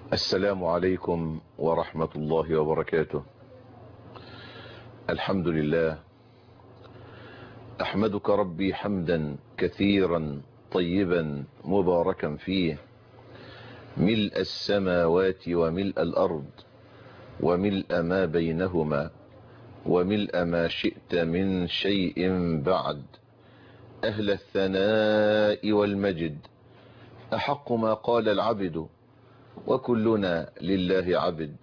السلام عليكم ورحمة الله وبركاته. الحمد لله، أحمدك ربي حمدا كثيرا طيبا مباركا فيه، ملء السماوات وملء الأرض وملء ما بينهما وملء ما شئت من شيء بعد، أهل الثناء والمجد، أحق ما قال العبد وكلنا لله عبد.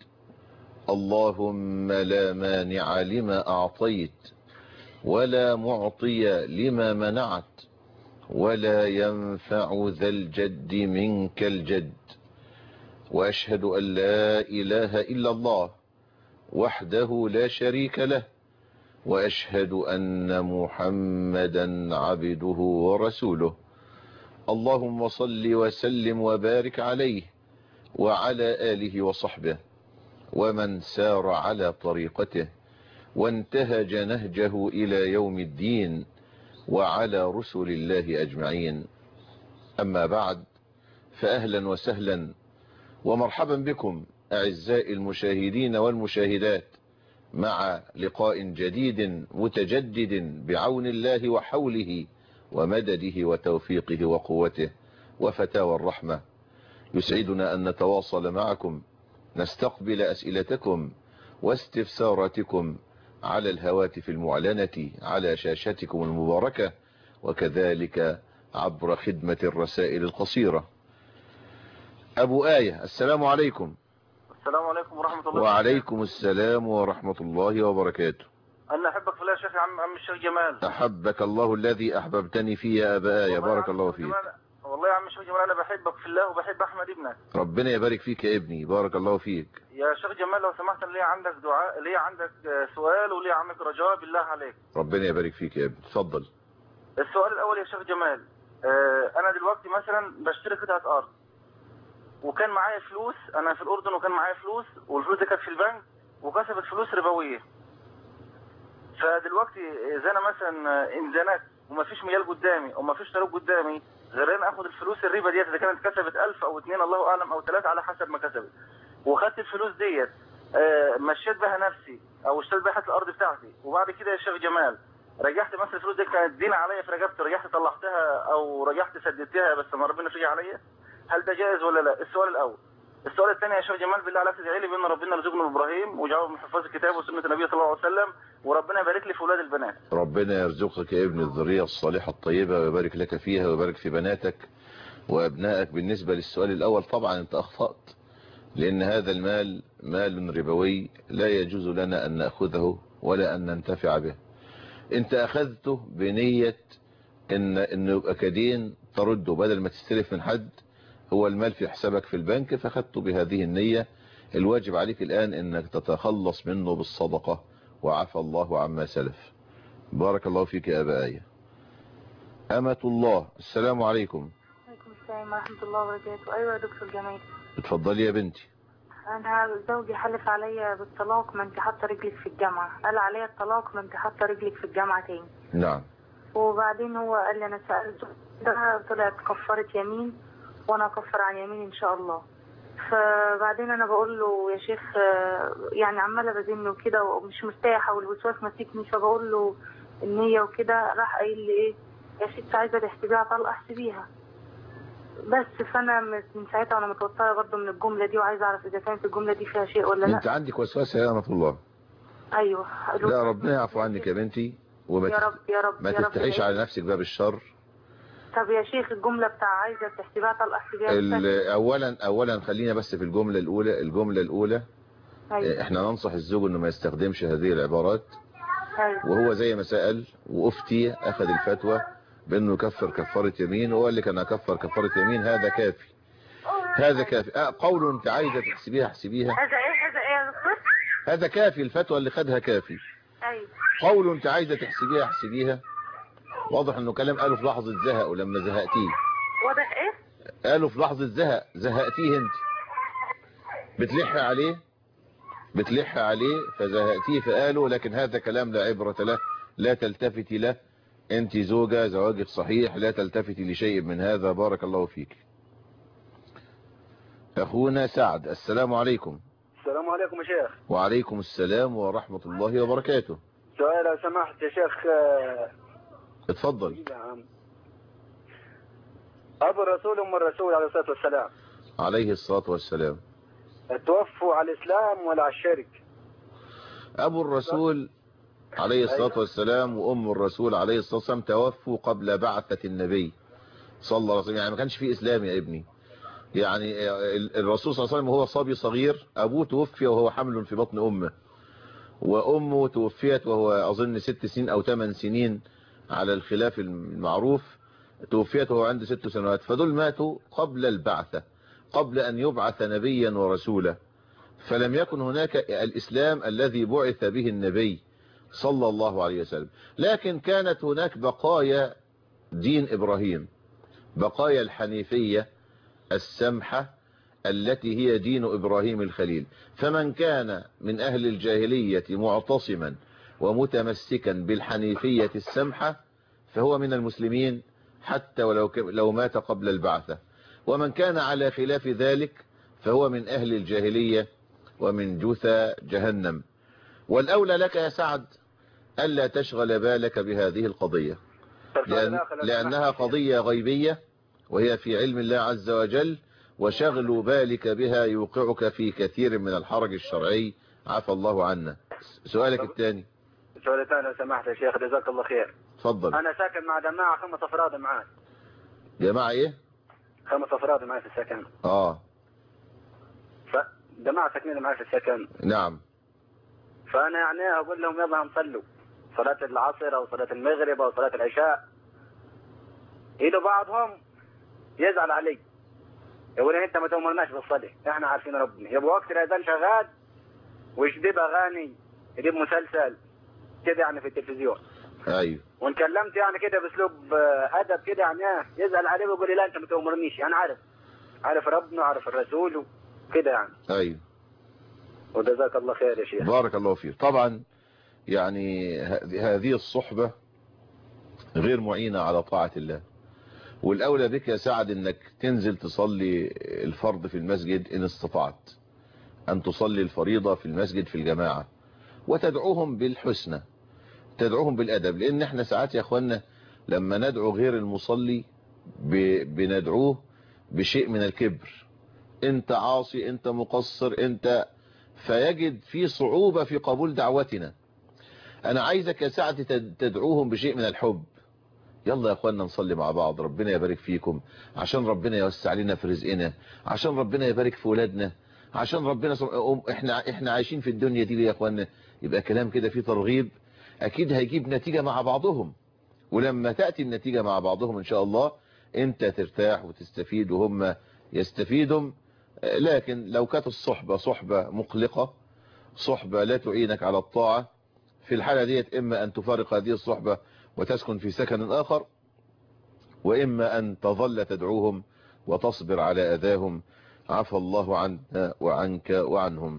اللهم لا مانع لما أعطيت ولا معطي لما منعت ولا ينفع ذا الجد منك الجد. وأشهد أن لا إله إلا الله وحده لا شريك له، وأشهد أن محمدا عبده ورسوله. اللهم صل وسلم وبارك عليه وعلى آله وصحبه ومن سار على طريقته وانتهج نهجه إلى يوم الدين، وعلى رسل الله أجمعين. أما بعد، فأهلا وسهلا ومرحبا بكم أعزائي المشاهدين والمشاهدات مع لقاء جديد متجدد بعون الله وحوله ومدده وتوفيقه وقوته وفتاوى الرحمة. يسعدنا أن نتواصل معكم، نستقبل أسئلتكم واستفساراتكم على الهواتف المعلنة على شاشتكم المباركة، وكذلك عبر خدمة الرسائل القصيرة. أبو آية، السلام عليكم. السلام عليكم ورحمة الله. وعليكم السلام ورحمة الله وبركاته. أنا أحبك في الله يا شيخ. عم الشيخ جمال، أحبك الله الذي أحببتني فيه يا أبا آية، بارك الله فيك. والله يا عم الشيخ جمال أنا بحبك في الله وبحب أحمد ابنك. ربنا يبارك فيك يا ابني، بارك الله فيك. يا شيخ جمال لو سمحت، لي عندك دعاء، لي عندك سؤال ولي عندك رجاء بالله عليك. ربنا يبارك فيك يا ابني، اتفضل. السؤال الأول يا شيخ جمال، أنا دلوقتي مثلا بشتري قطعة أرض وكان معايا فلوس، أنا في الأردن وكان معايا فلوس والفلوس دي كانت في البنك وكسبت فلوس ربوية. فدلوقتي إذا أنا مثلا انزنت ومفيش ميال قدامي ومفيش طريق قدامي غير ان اخد الفلوس الربا ديت، اذا كانت كسبت 1000 او 2 الله اعلم او 3 على حسب ما كسبت، وخدت الفلوس ديت مشيت بها نفسي او اشتريت بها الارض بتاعتي، وبعد كده يا شيخ جمال رجعت مثلا الفلوس دي كانت دين عليا في رقبتي، رجعت طلعتها او رجعت سددتها بس ما ربنا فرج عليا، هل ده جائز ولا لا؟ السؤال الاول. السؤال الثاني يا شيخ جمال، بالله عليك تدعي لي بان ربنا يرزقنا بابراهيم ويجعله من حفاظ الكتاب وسنه النبي صلى الله عليه وسلم، وربنا يبارك لي في اولاد البنات. ربنا يرزقك يا ابن الذرية الصالحة الطيبة ويبارك لك فيها ويبارك في بناتك وابنائك. بالنسبة للسؤال الاول، طبعا انت اخطأت، لان هذا المال مال ربوي لا يجوز لنا ان نأخذه ولا ان ننتفع به. انت اخذته بنية انه يبقى كدين ترده بدل ما تستلف من حد، هو المال في حسابك في البنك فاخذته بهذه النية. الواجب عليك الان انك تتخلص منه بالصدقة، وعفى الله عما سلف. بارك الله فيك يا أبا آية. أمة الله، السلام عليكم. وعليكم السلام ورحمة الله وبركاته. أيوة يا دكتور جمال. اتفضلي يا بنتي. أنا زوجي حلف عليا بالطلاق ما أنت حاطة رجلك في الجامعة، قال عليا الطلاق ما أنت حاطة رجلك في الجامعة تاني. نعم. وبعدين هو قال لي أنا سألته، ده طلعت كفارة يمين وأنا أكفر عن يمين إن شاء الله. فبعدين أنا بقول له يا شيخ يعني عمالة بزن وكده ومش مرتاحة والوسواس ماسكني، فبقول له النية وكده، راح قايل لي إيه يا ست عايزة تحسبيها طلقة احسبيها. بس فانا من ساعتها وانا متوتره برضه من الجمله دي، وعايزه اعرف اذا كانت الجمله دي فيها شيء ولا لا. انت عندك وسواس يا أمة الله؟ ايوه. لا، ربنا يعفو عنك يا بنتي، وما يا رب يا رب ما تفتحيش على نفسك باب الشر. طب يا شيخ الجمله بتاع عايزه تحسبها طلقه احسبيها اولا خلينا بس في الجمله الاولى. أيوة. احنا ننصح الزوج انه ما يستخدمش هذه العبارات. أيوة. وهو زي ما سأل وافتي اخذ الفتوى بانه يكفر كفاره يمين، وقال لك انا اكفر كفاره يمين، هذا كافي، هذا كافي. قول انت عايزه تحسبيها احسبيها، هذا ايه يا دكتور؟ هذا كافي، الفتوى اللي خدها كافي. ايوه. قول انت عايزه تحسبيها احسبيها، واضح انه كلام قاله في لحظه زهق، ولما زهقتيه واضح ايه؟ قاله في لحظه زهقتيه انت، بتلح عليه فزهقتيه فقاله، لكن هذا كلام لا عبرة له، لا تلتفتي له. انت زوجة، زواجك صحيح، لا تلتفتي لشيء من هذا. بارك الله فيك. أخونا سعد، السلام عليكم. السلام عليكم يا شيخ. وعليكم السلام ورحمة الله وبركاته. سؤال لو سمحت يا شيخ. اتفضل. أبو الرسول أم الرسول عليه الصلاة والسلام عليه الصلاة والسلام توفوا على الإسلام ولا على الشرك؟ أبو الرسول عليه الصلاة والسلام وأم الرسول عليه الصلاة والسلام توفوا قبل بعثة النبي صلى الله عليه وسلم. يعني ما كانش فيه إسلام يا ابني. يعني الرسول صلى الله عليه وسلم وهو صبي صغير أبوه توفي وهو حمل في بطن أمه، وأمه توفيت وهو أظن 6 سنين أو 8 سنين على الخلاف المعروف. توفيت وهو عنده 6 سنوات، فدول ماتوا قبل البعثة، قبل أن يبعث نبيا ورسولا. فلم يكن هناك الإسلام الذي بعث به النبي صلى الله عليه وسلم، لكن كانت هناك بقايا دين إبراهيم، بقايا الحنيفية السمحة التي هي دين إبراهيم الخليل. فمن كان من أهل الجاهلية معتصما ومتمسكا بالحنيفية السمحة فهو من المسلمين حتى ولو مات قبل البعثة، ومن كان على خلاف ذلك فهو من أهل الجاهلية ومن جثى جهنم. والأولى لك يا سعد ألا تشغل بالك بهذه القضية، لأنها قضية غيبية وهي في علم الله عز وجل، وشغل بالك بها يوقعك في كثير من الحرج الشرعي عفى الله عنا. سؤالك الثاني. السؤال الثاني لو سمحت يا شيخ جزاك الله خير. تفضل. أنا ساكن مع جماعة 5 أفراد معاي. جماعة إيه؟ 5 أفراد معي في السكن. جماعة ساكنين معي في السكن. نعم. فأنا يعني أقول لهم يلا هنصلوا صلاة العصر أو صلاة المغرب أو صلاة العشاء، يجوا بعضهم يزعل علي يقول انت ما تأمرناش بالصلاة، احنا عارفين ربنا. يبقى وقت الأذان شغال ويجيب أغاني، يجيب مسلسل كده يعني في التلفزيون. ايوه. وان كلمت يعني كده باسلوب ادب كده يعني يزعل عليه ويقول لي لا انت ما تأمرنيش، انا عارف ربنا وعارف الرسول وكده يعني. ايوه. وجزاك الله خير يا شيخ. بارك الله فيك. طبعا يعني هذه الصحبة غير معينة على طاعة الله، والأولى بك يا سعد انك تنزل تصلي الفرض في المسجد ان استطعت ان تصلي الفريضة في المسجد في الجماعة، وتدعوهم بالحسنى، تدعوهم بالأدب. لان احنا ساعات يا اخوانا لما ندعو غير المصلي بندعوه بشيء من الكبر، انت عاصي، انت مقصر، انت، فيجد في صعوبة في قبول دعوتنا. انا عايزك يا سعد تدعوهم بشيء من الحب. يلا يا اخوانا نصلي مع بعض، ربنا يبارك فيكم، عشان ربنا يوسع لنا في رزقنا، عشان ربنا يبارك في ولادنا، عشان ربنا احنا عايشين في الدنيا دي يا اخوانا. يبقى كلام كده فيه ترغيب، اكيد هيجيب نتيجة مع بعضهم. ولما تأتي النتيجة مع بعضهم ان شاء الله انت ترتاح وتستفيد وهم يستفيدوا. لكن لو كانت الصحبة صحبة مقلقة، صحبة لا تعينك على الطاعة، في الحالة ديت اما ان تفارق هذه الصحبة وتسكن في سكن آخر، وإما أن تظل تدعوهم وتصبر على أذاهم عفى الله عنا وعنك وعنهم.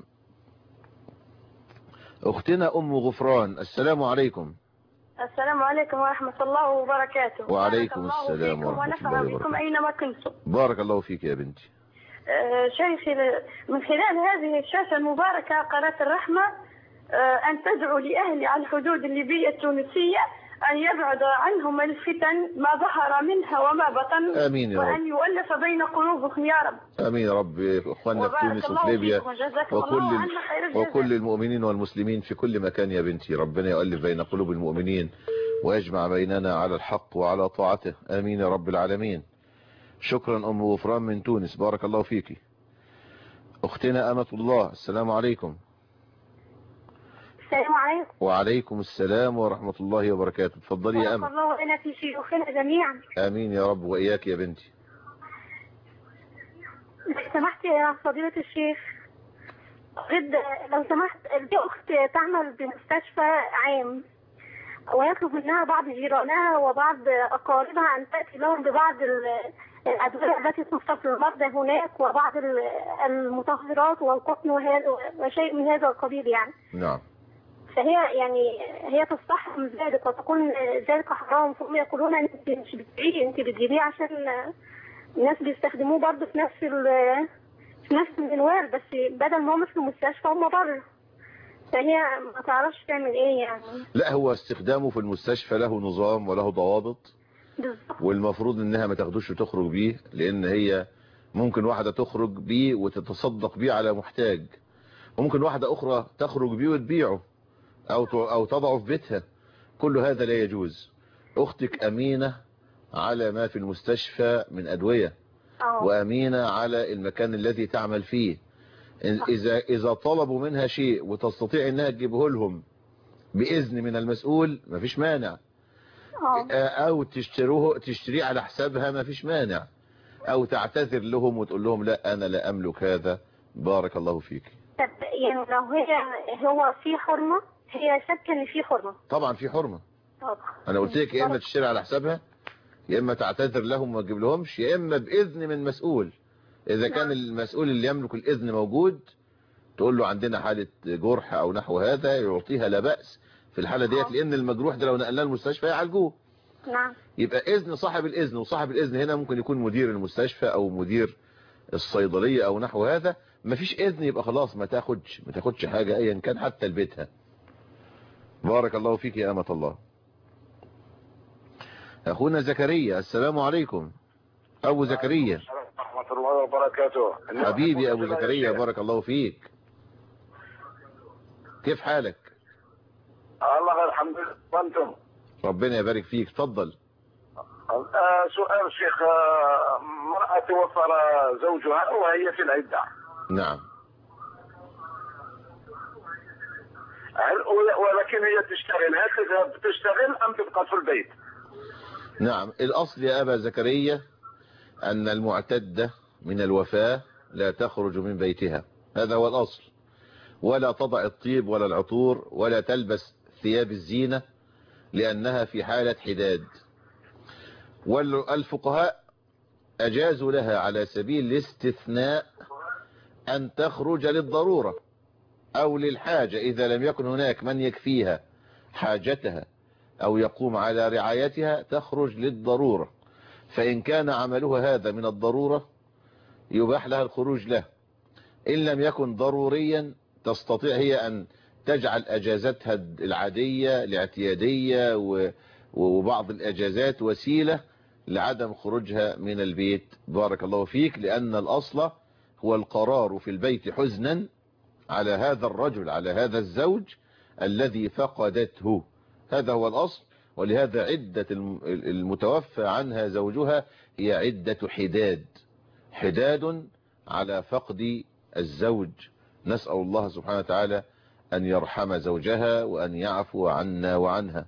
أختنا أم غفران، السلام عليكم. السلام عليكم ورحمة الله وبركاته. وعليكم السلام ورحمة الله وبركاته. بكم أينما كنتم. بارك الله فيك يا بنتي. شيخي، من خلال هذه الشاشة المباركة قناة الرحمة أن تدعو لأهل على الحدود الليبية التونسية أن يبعد عنهم الفتن ما ظهر منها وما بطن. آمين يا رب. وأن يؤلف بين قلوبهم يا رب. آمين يا رب. إخواننا في تونس وفي ليبيا وكل المؤمنين والمسلمين في كل مكان يا بنتي، ربنا يؤلف بين قلوب المؤمنين ويجمع بيننا على الحق وعلى طاعته. آمين يا رب العالمين. شكرا أم غفران من تونس، بارك الله فيك. أختنا أمة الله، السلام عليكم. السلام عليكم. وعليكم السلام ورحمة الله وبركاته. تفضلي يا أمة. بارك الله لنا في شيوخنا جميعا. آمين يا رب وإياك يا بنتي. لو سمحت يا فضيلة الشيخ، لو سمحت، دي أخت تعمل بمستشفى عام ويطلب منها بعض جيرانها وبعض أقاربها أن تأتي لهم ببعض الأدوية التي تصرف للمرضى هناك وبعض المطهرات والقطن وشيء من هذا القبيل يعني. نعم. فهي يعني هي تصح من ذلك وتقول ذلك حرام، فهم يقولون انت مش بتبيعيه، انت بتجيبيه عشان الناس بيستخدموه برضه في نفس في نفس المنوال، بس بدل ما هم في المستشفى هم بره، فهي ما تعرفش تعمل ايه يعني. لا، هو استخدامه في المستشفى له نظام وله ضوابط، بالظبط. والمفروض انها ما تاخدوش وتخرج بيه، لان هي ممكن واحدة تخرج بيه وتتصدق بيه على محتاج، وممكن واحدة اخرى تخرج بيه وتبيعه او تضعه في بيتها. كل هذا لا يجوز. اختك امينة على ما في المستشفى من ادوية، وامينة على المكان الذي تعمل فيه. اذا طلبوا منها شيء وتستطيع انها تجيبه لهم باذن من المسؤول مفيش مانع، او تشتريه على حسابها مفيش مانع، او تعتذر لهم وتقول لهم لا انا لا املك هذا. بارك الله فيك. طب يعني لو هو في حرمة، هي شاكة ان في حرمة؟ طبعا في حرمة. انا قلت لك يا اما تشتري على حسابها، يا اما تعتذر لهم وما تجيب لهمش، يا اما باذن من مسؤول. اذا كان المسؤول اللي يملك الاذن موجود تقول له عندنا حالة جرح او نحو هذا، يعطيها لا بأس في الحالة ديت، لان المجروح ده لو نقلناه المستشفى يعالجوه. نعم. يبقى اذن صاحب الاذن، وصاحب الاذن هنا ممكن يكون مدير المستشفى او مدير الصيدلية او نحو هذا. مفيش اذن يبقى خلاص ما تاخدش حاجة ايا كان حتى لبيتها. بارك الله فيك يا امة الله. اخونا زكريا، السلام عليكم. ابو زكريا. ورحمة الله وبركاته. حبيبي ابو زكريا، بارك الله فيك. كيف حالك؟ الله الحمد لله. وانتم؟ ربنا يبارك فيك. تفضل. سؤال شيخ. امرأة توفى زوجها وهي في العدة. نعم. ولكن هي تشتغل، هل تذهب تشتغل ام تبقى في البيت؟ نعم، الاصل يا ابا زكريا ان المعتدة من الوفاة لا تخرج من بيتها، هذا هو الاصل. ولا تضع الطيب ولا العطور ولا تلبس ثياب الزينة، لانها في حالة حداد. والفقهاء اجازوا لها على سبيل الاستثناء ان تخرج للضرورة او للحاجة، اذا لم يكن هناك من يكفيها حاجتها او يقوم على رعايتها تخرج للضرورة. فان كان عملها هذا من الضرورة يباح لها الخروج له. ان لم يكن ضروريا تستطيع هي ان تجعل اجازتها العادية الاعتيادية وبعض الاجازات وسيلة لعدم خروجها من البيت. بارك الله فيك. لان الاصل هو القرار في البيت حزنا على هذا الرجل، على هذا الزوج الذي فقدته، هذا هو الأصل. ولهذا عدة المتوفى عنها زوجها هي عدة حداد على فقد الزوج. نسأل الله سبحانه وتعالى أن يرحم زوجها وأن يعفو عنا وعنها.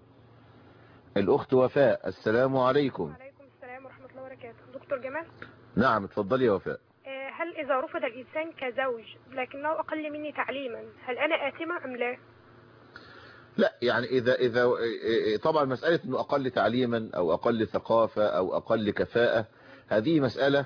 الأخت وفاء، السلام عليكم. وعليكم السلام ورحمة الله وبركاته. دكتور جمال. نعم اتفضلي يا وفاء. هل إذا رفض الإنسان كزوج لكنه أقل مني تعليما هل أنا آثمة أم لا؟ لا، يعني إذا طبعا مسألة أنه أقل تعليما أو أقل ثقافة أو أقل كفاءة، هذه مسألة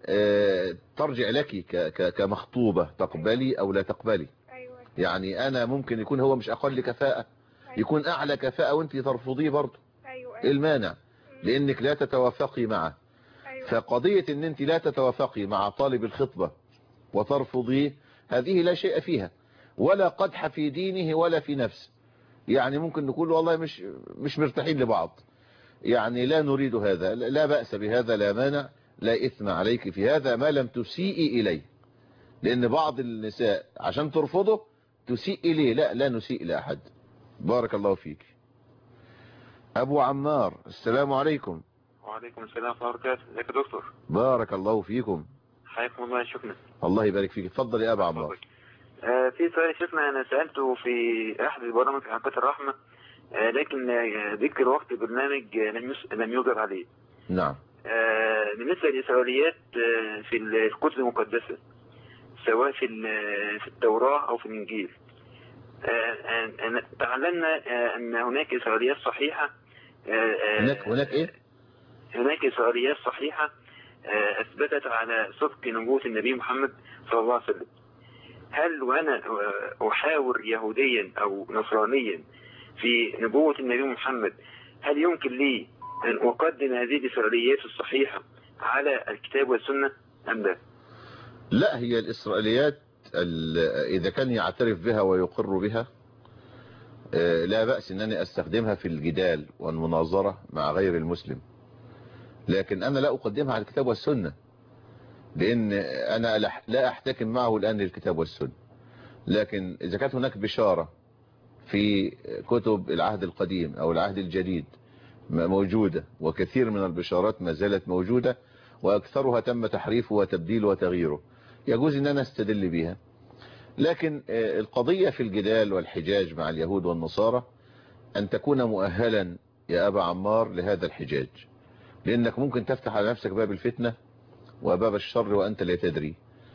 ترجع لك كمخطوبة، تقبلي أو لا تقبلي. يعني أنا ممكن يكون هو مش أقل كفاءة، يكون أعلى كفاءة وأنت ترفضيه برضه. إيه المانع؟ لأنك لا تتوافقي معه. فقضية ان انت لا تتوافقي مع طالب الخطبة وترفضيه، هذه لا شيء فيها، ولا قدح في دينه ولا في نفسه. يعني ممكن نقول والله مش مرتاحين لبعض، يعني لا نريد هذا، لا بأس بهذا، لا مانع، لا إثم عليك في هذا ما لم تسيئي إليه. لأن بعض النساء عشان ترفضه تسيء إليه. لا نسيء لأحد. بارك الله فيك. أبو عمار، السلام عليكم. وعليكم السلام ورحمة الله وبركاته. ازيك يا دكتور؟ بارك الله فيكم. حياكم الله. شكرا. الله يبارك فيك. اتفضل يا ابا عمار. في سؤال شفنا انا سألته في احد البرامج في حلقات الرحمة، لكن ذكر وقت البرنامج لم يوجد عليه. نعم. بالنسبة للإسرائيليات في الكتب المقدسة، سواء في التوراة او في الانجيل، تعلمنا ان هناك إسرائيليات صحيحة. هناك ايه؟ هناك إسرائيليات صحيحة أثبتت على صدق نبوة النبي محمد صلى الله عليه وسلم. هل وأنا أحاور يهوديا أو نصرانيا في نبوة النبي محمد، هل يمكن لي أن أقدم هذه الإسرائيليات الصحيحة على الكتاب والسنة أم لا؟ لا، هي الإسرائيليات إذا كان يعترف بها ويقر بها لا بأس أنني أستخدمها في الجدال والمناظرة مع غير المسلم، لكن أنا لا أقدمها على الكتاب والسنة، لأن أنا لا أحتكم معه الآن للكتاب والسنة. لكن إذا كانت هناك بشارة في كتب العهد القديم أو العهد الجديد موجودة، وكثير من البشارات ما زالت موجودة وأكثرها تم تحريفه وتبديله وتغييره، يجوز أن أنا أستدل بها. لكن القضية في الجدال والحجاج مع اليهود والنصارى أن تكون مؤهلا يا أبا عمار لهذا الحجاج، لأنك ممكن تفتح على نفسك باب الفتنة وباب الشر وأنت لا تدري.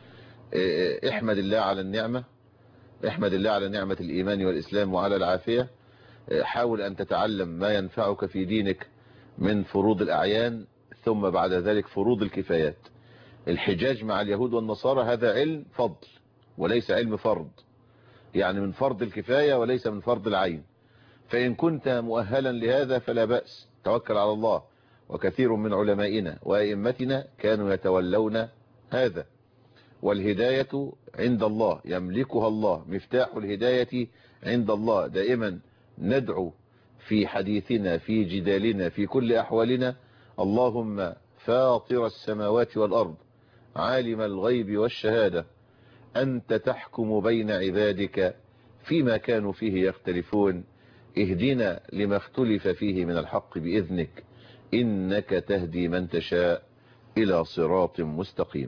احمد الله على النعمة، احمد الله على نعمة الإيمان والإسلام وعلى العافية. حاول أن تتعلم ما ينفعك في دينك من فروض الأعيان، ثم بعد ذلك فروض الكفايات. الحجاج مع اليهود والنصارى هذا علم فضل وليس علم فرض، يعني من فرض الكفاية وليس من فرض العين. فإن كنت مؤهلا لهذا فلا بأس، توكل على الله. وكثير من علمائنا وأئمتنا كانوا يتولون هذا، والهداية عند الله يملكها الله، مفتاح الهداية عند الله. دائما ندعو في حديثنا في جدالنا في كل أحوالنا: اللهم فاطر السماوات والأرض عالم الغيب والشهادة أنت تحكم بين عبادك فيما كانوا فيه يختلفون، اهدنا لما اختلف فيه من الحق بإذنك إنك تهدي من تشاء إلى صراط مستقيم.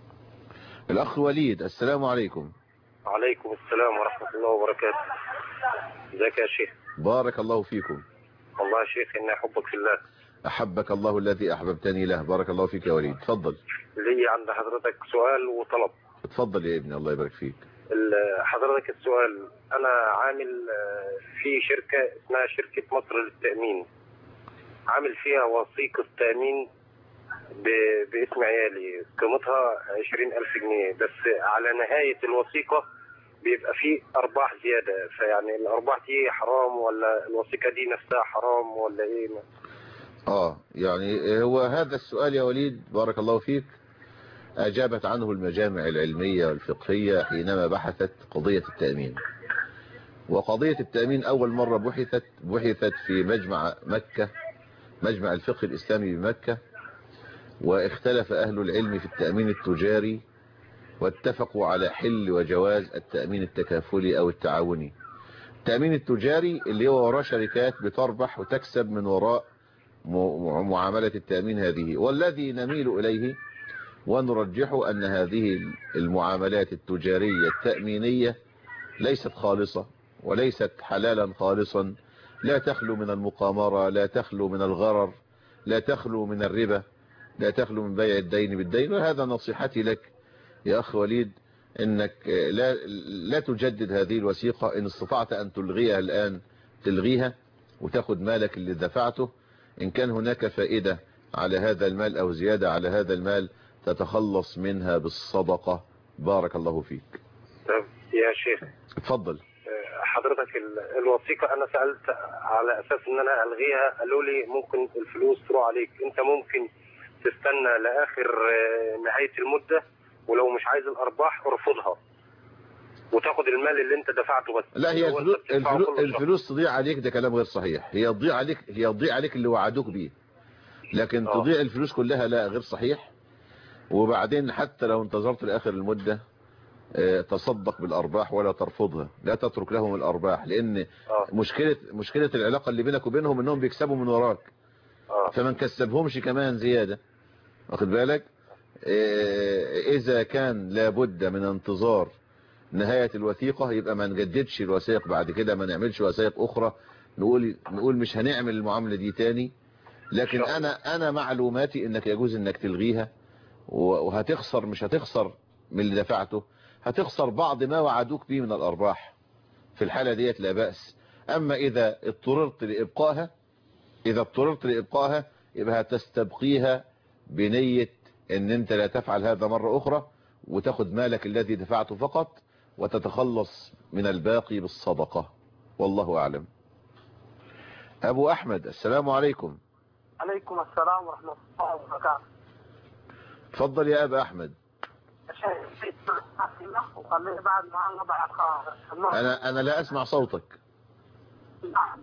الأخ وليد، السلام عليكم. وعليكم السلام ورحمة الله وبركاته. ازيك يا شيخ؟ بارك الله فيكم. والله يا شيخ إني أحبك في الله. أحبك الله الذي أحببتني له. بارك الله فيك يا وليد. تفضل. لي عند حضرتك سؤال وطلب. تفضل يا ابني، الله يبارك فيك. حضرتك السؤال: أنا عامل في شركة اسمها شركة مصر للتأمين، عامل فيها وثيقة تأمين باسم عيالي، قيمتها 20,000 جنيه، بس على نهاية الوثيقة بيبقى فيه أرباح زيادة، فيعني الأرباح دي حرام ولا الوثيقة دي نفسها حرام ولا إيه؟ يعني هو هذا السؤال يا وليد بارك الله فيك أجابت عنه المجامع العلمية والفقهية حينما بحثت قضية التأمين. وقضية التأمين أول مرة بحثت في مجمع مكة، مجمع الفقه الإسلامي بمكة، واختلف أهل العلم في التأمين التجاري واتفقوا على حل وجواز التأمين التكافلي أو التعاوني. التأمين التجاري اللي هو وراء شركات بتربح وتكسب من وراء معاملة التأمين هذه، والذي نميل إليه ونرجحه أن هذه المعاملات التجارية التأمينية ليست خالصة وليست حلالا خالصا، لا تخلو من المقامرة، لا تخلو من الغرر، لا تخلو من الربا، لا تخلو من بيع الدين بالدين. وهذا نصيحتي لك يا أخ وليد، إنك لا تجدد هذه الوثيقة. إن استطعت أن تلغيها الآن تلغيها وتاخد مالك اللي دفعته. إن كان هناك فائدة على هذا المال أو زيادة على هذا المال تتخلص منها بالصدقة. بارك الله فيك. طب يا شيخ اتفضل. حضرتك الوثيقة أنا سألت على أساس إن أنا ألغيها، قالوا لي ممكن الفلوس تروح عليك، أنت ممكن تستنى لآخر نهاية المدة، ولو مش عايز الأرباح ارفضها وتاخد المال اللي أنت دفعته بس. لا، هي الفلوس تضيع عليك، ده كلام غير صحيح. هي تضيع عليك اللي وعدوك بيه، لكن تضيع الفلوس كلها لا، غير صحيح. وبعدين حتى لو انتظرت لآخر المدة تصدق بالأرباح ولا ترفضها، لا تترك لهم الأرباح، لأن مشكلة العلاقة اللي بينك وبينهم انهم بيكسبوا من وراك، فما نكسبهمش كمان زيادة، واخد بالك. إذا كان لابد من انتظار نهاية الوثيقة يبقى ما نجددش الوثائق بعد كده، ما نعملش وثائق أخرى نقول مش هنعمل المعاملة دي تاني. لكن أنا معلوماتي إنك يجوز إنك تلغيها، وهتخسر، مش هتخسر من اللي دفعته، هتخسر بعض ما وعدوك به من الأرباح. في الحالة ديت لا بأس. أما إذا اضطررت لإبقائها يبقى هتستبقيها بنية إن أنت لا تفعل هذا مرة أخرى، وتاخد مالك الذي دفعته فقط وتتخلص من الباقي بالصدقة. والله أعلم. أبو أحمد، السلام عليكم. عليكم السلام ورحمة الله وبركاته. تفضل يا أبا أحمد. شيخ صلي بعد ما الله بعد خالص. أنا لا أسمع صوتك. نعم.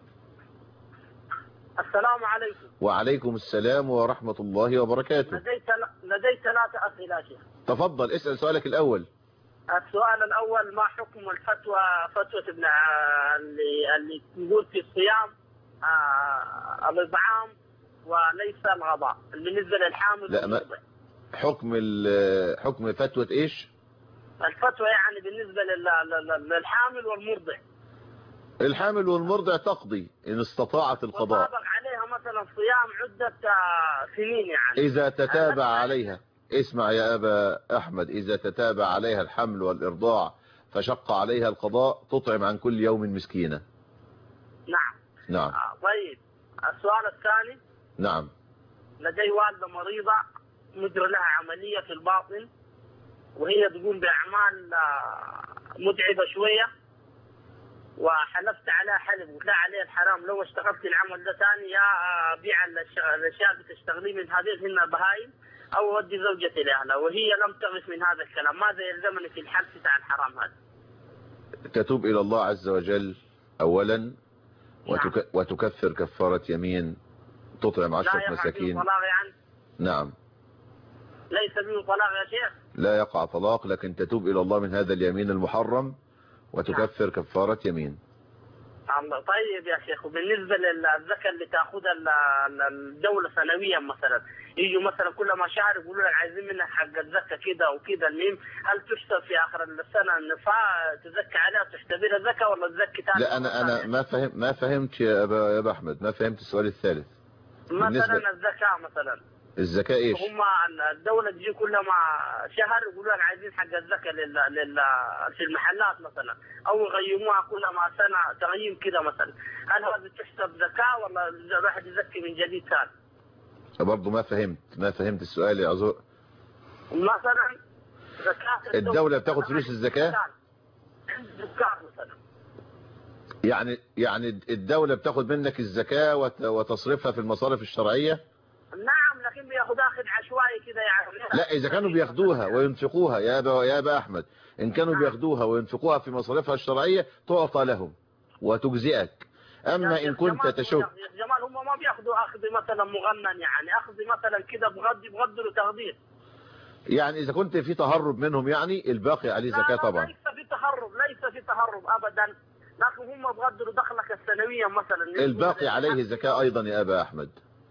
السلام عليكم. وعليكم السلام ورحمة الله وبركاته. لدي 3 أسئلة شيخ. تفضل اسأل سؤالك الأول. السؤال الأول: ما حكم الفتوى فتوى ابن اللي تقول في الصيام الإطعام وليس الغضاء بالنسبة للحامل والمرضع؟ حكم فتوى إيش؟ الفتوى يعني بالنسبة للحامل والمرضع. الحامل والمرضع تقضي إن استطاعت القضاء. وطابق عليها مثلا صيام عدة سنين يعني. إذا تتابع عليها، اسمع يا أبا أحمد، إذا تتابع عليها الحمل والإرضاع فشق عليها القضاء تطعم عن كل يوم مسكينة. نعم. طيب السؤال الثاني. نعم. لدي والدة مريضة مجرى لها عملية في الباطن وهي تقوم بأعمال متعبة شوية، وحلفت عليها حلف وقلت لها عليه الحرام لو اشتغلت العمل ده ثاني يا بيع الاشياء اللي بتشتغلي من هذه هن بهايم او اودي زوجتي لاهلها، وهي لم تغف من هذا الكلام. ماذا يلزمني في الحلف بتاع الحرام هذا؟ تتوب الى الله عز وجل اولا وتكفر كفارة يمين تطعم 10 مساكين. لا طلاق يعني؟ نعم. ليس به طلاق يا شيخ؟ لا يقع طلاق، لكن تتوب الى الله من هذا اليمين المحرم وتكفر كفارة يمين. طيب يا شيخ، وبالنسبة للزكاة اللي تأخذها الدولة سنويا مثلا، يجوا مثلا كل ما شهر يقولوا لك عايزين منك حق الزكاة كده وكده، المهم هل تحسب في آخر السنة النفاق تزكي عليها تعتبرها زكاة ولا تزكي ثاني؟ لا أنا ما فهمت يا أبا أحمد، ما فهمت السؤال الثالث. مثلا الزكاة مثلا الزكاة ايش؟ هم الدولة تجي كل ما شهر يقولوا لك عايزين حق الزكاة في المحلات مثلا، او يغيموها كل ما سنة تغييم كده مثلا، هل هذا تحسب زكاة ولا الواحد يزكي من جديد ثاني؟ برضه ما فهمت السؤال يا عزوء. مثلا زكاة الدولة بتاخد فلوس الزكاة؟ زكاة مثلا يعني الدولة بتاخد منك الزكاة وتصرفها في المصارف الشرعية؟ نعم، لكن بياخدها اخذ عشوائي كده يعني. لا، اذا كانوا بياخدوها وينفقوها يا ابا احمد، ان كانوا بياخدوها وينفقوها في مصاريفها الشرعية تعطى لهم وتجزئك. اما ان كنت تشك يا جمال هم ما بياخدوا اخذ مثلا مغنن، يعني اخذ مثلا كده بغدر تغدير. يعني اذا كنت في تهرب منهم يعني الباقي عليه زكاة طبعا. ليس في تهرب ابدا، لكن هم بغدروا دخلك السنوية مثلا. الباقي عليه زكاة ايضا يا ابا احمد.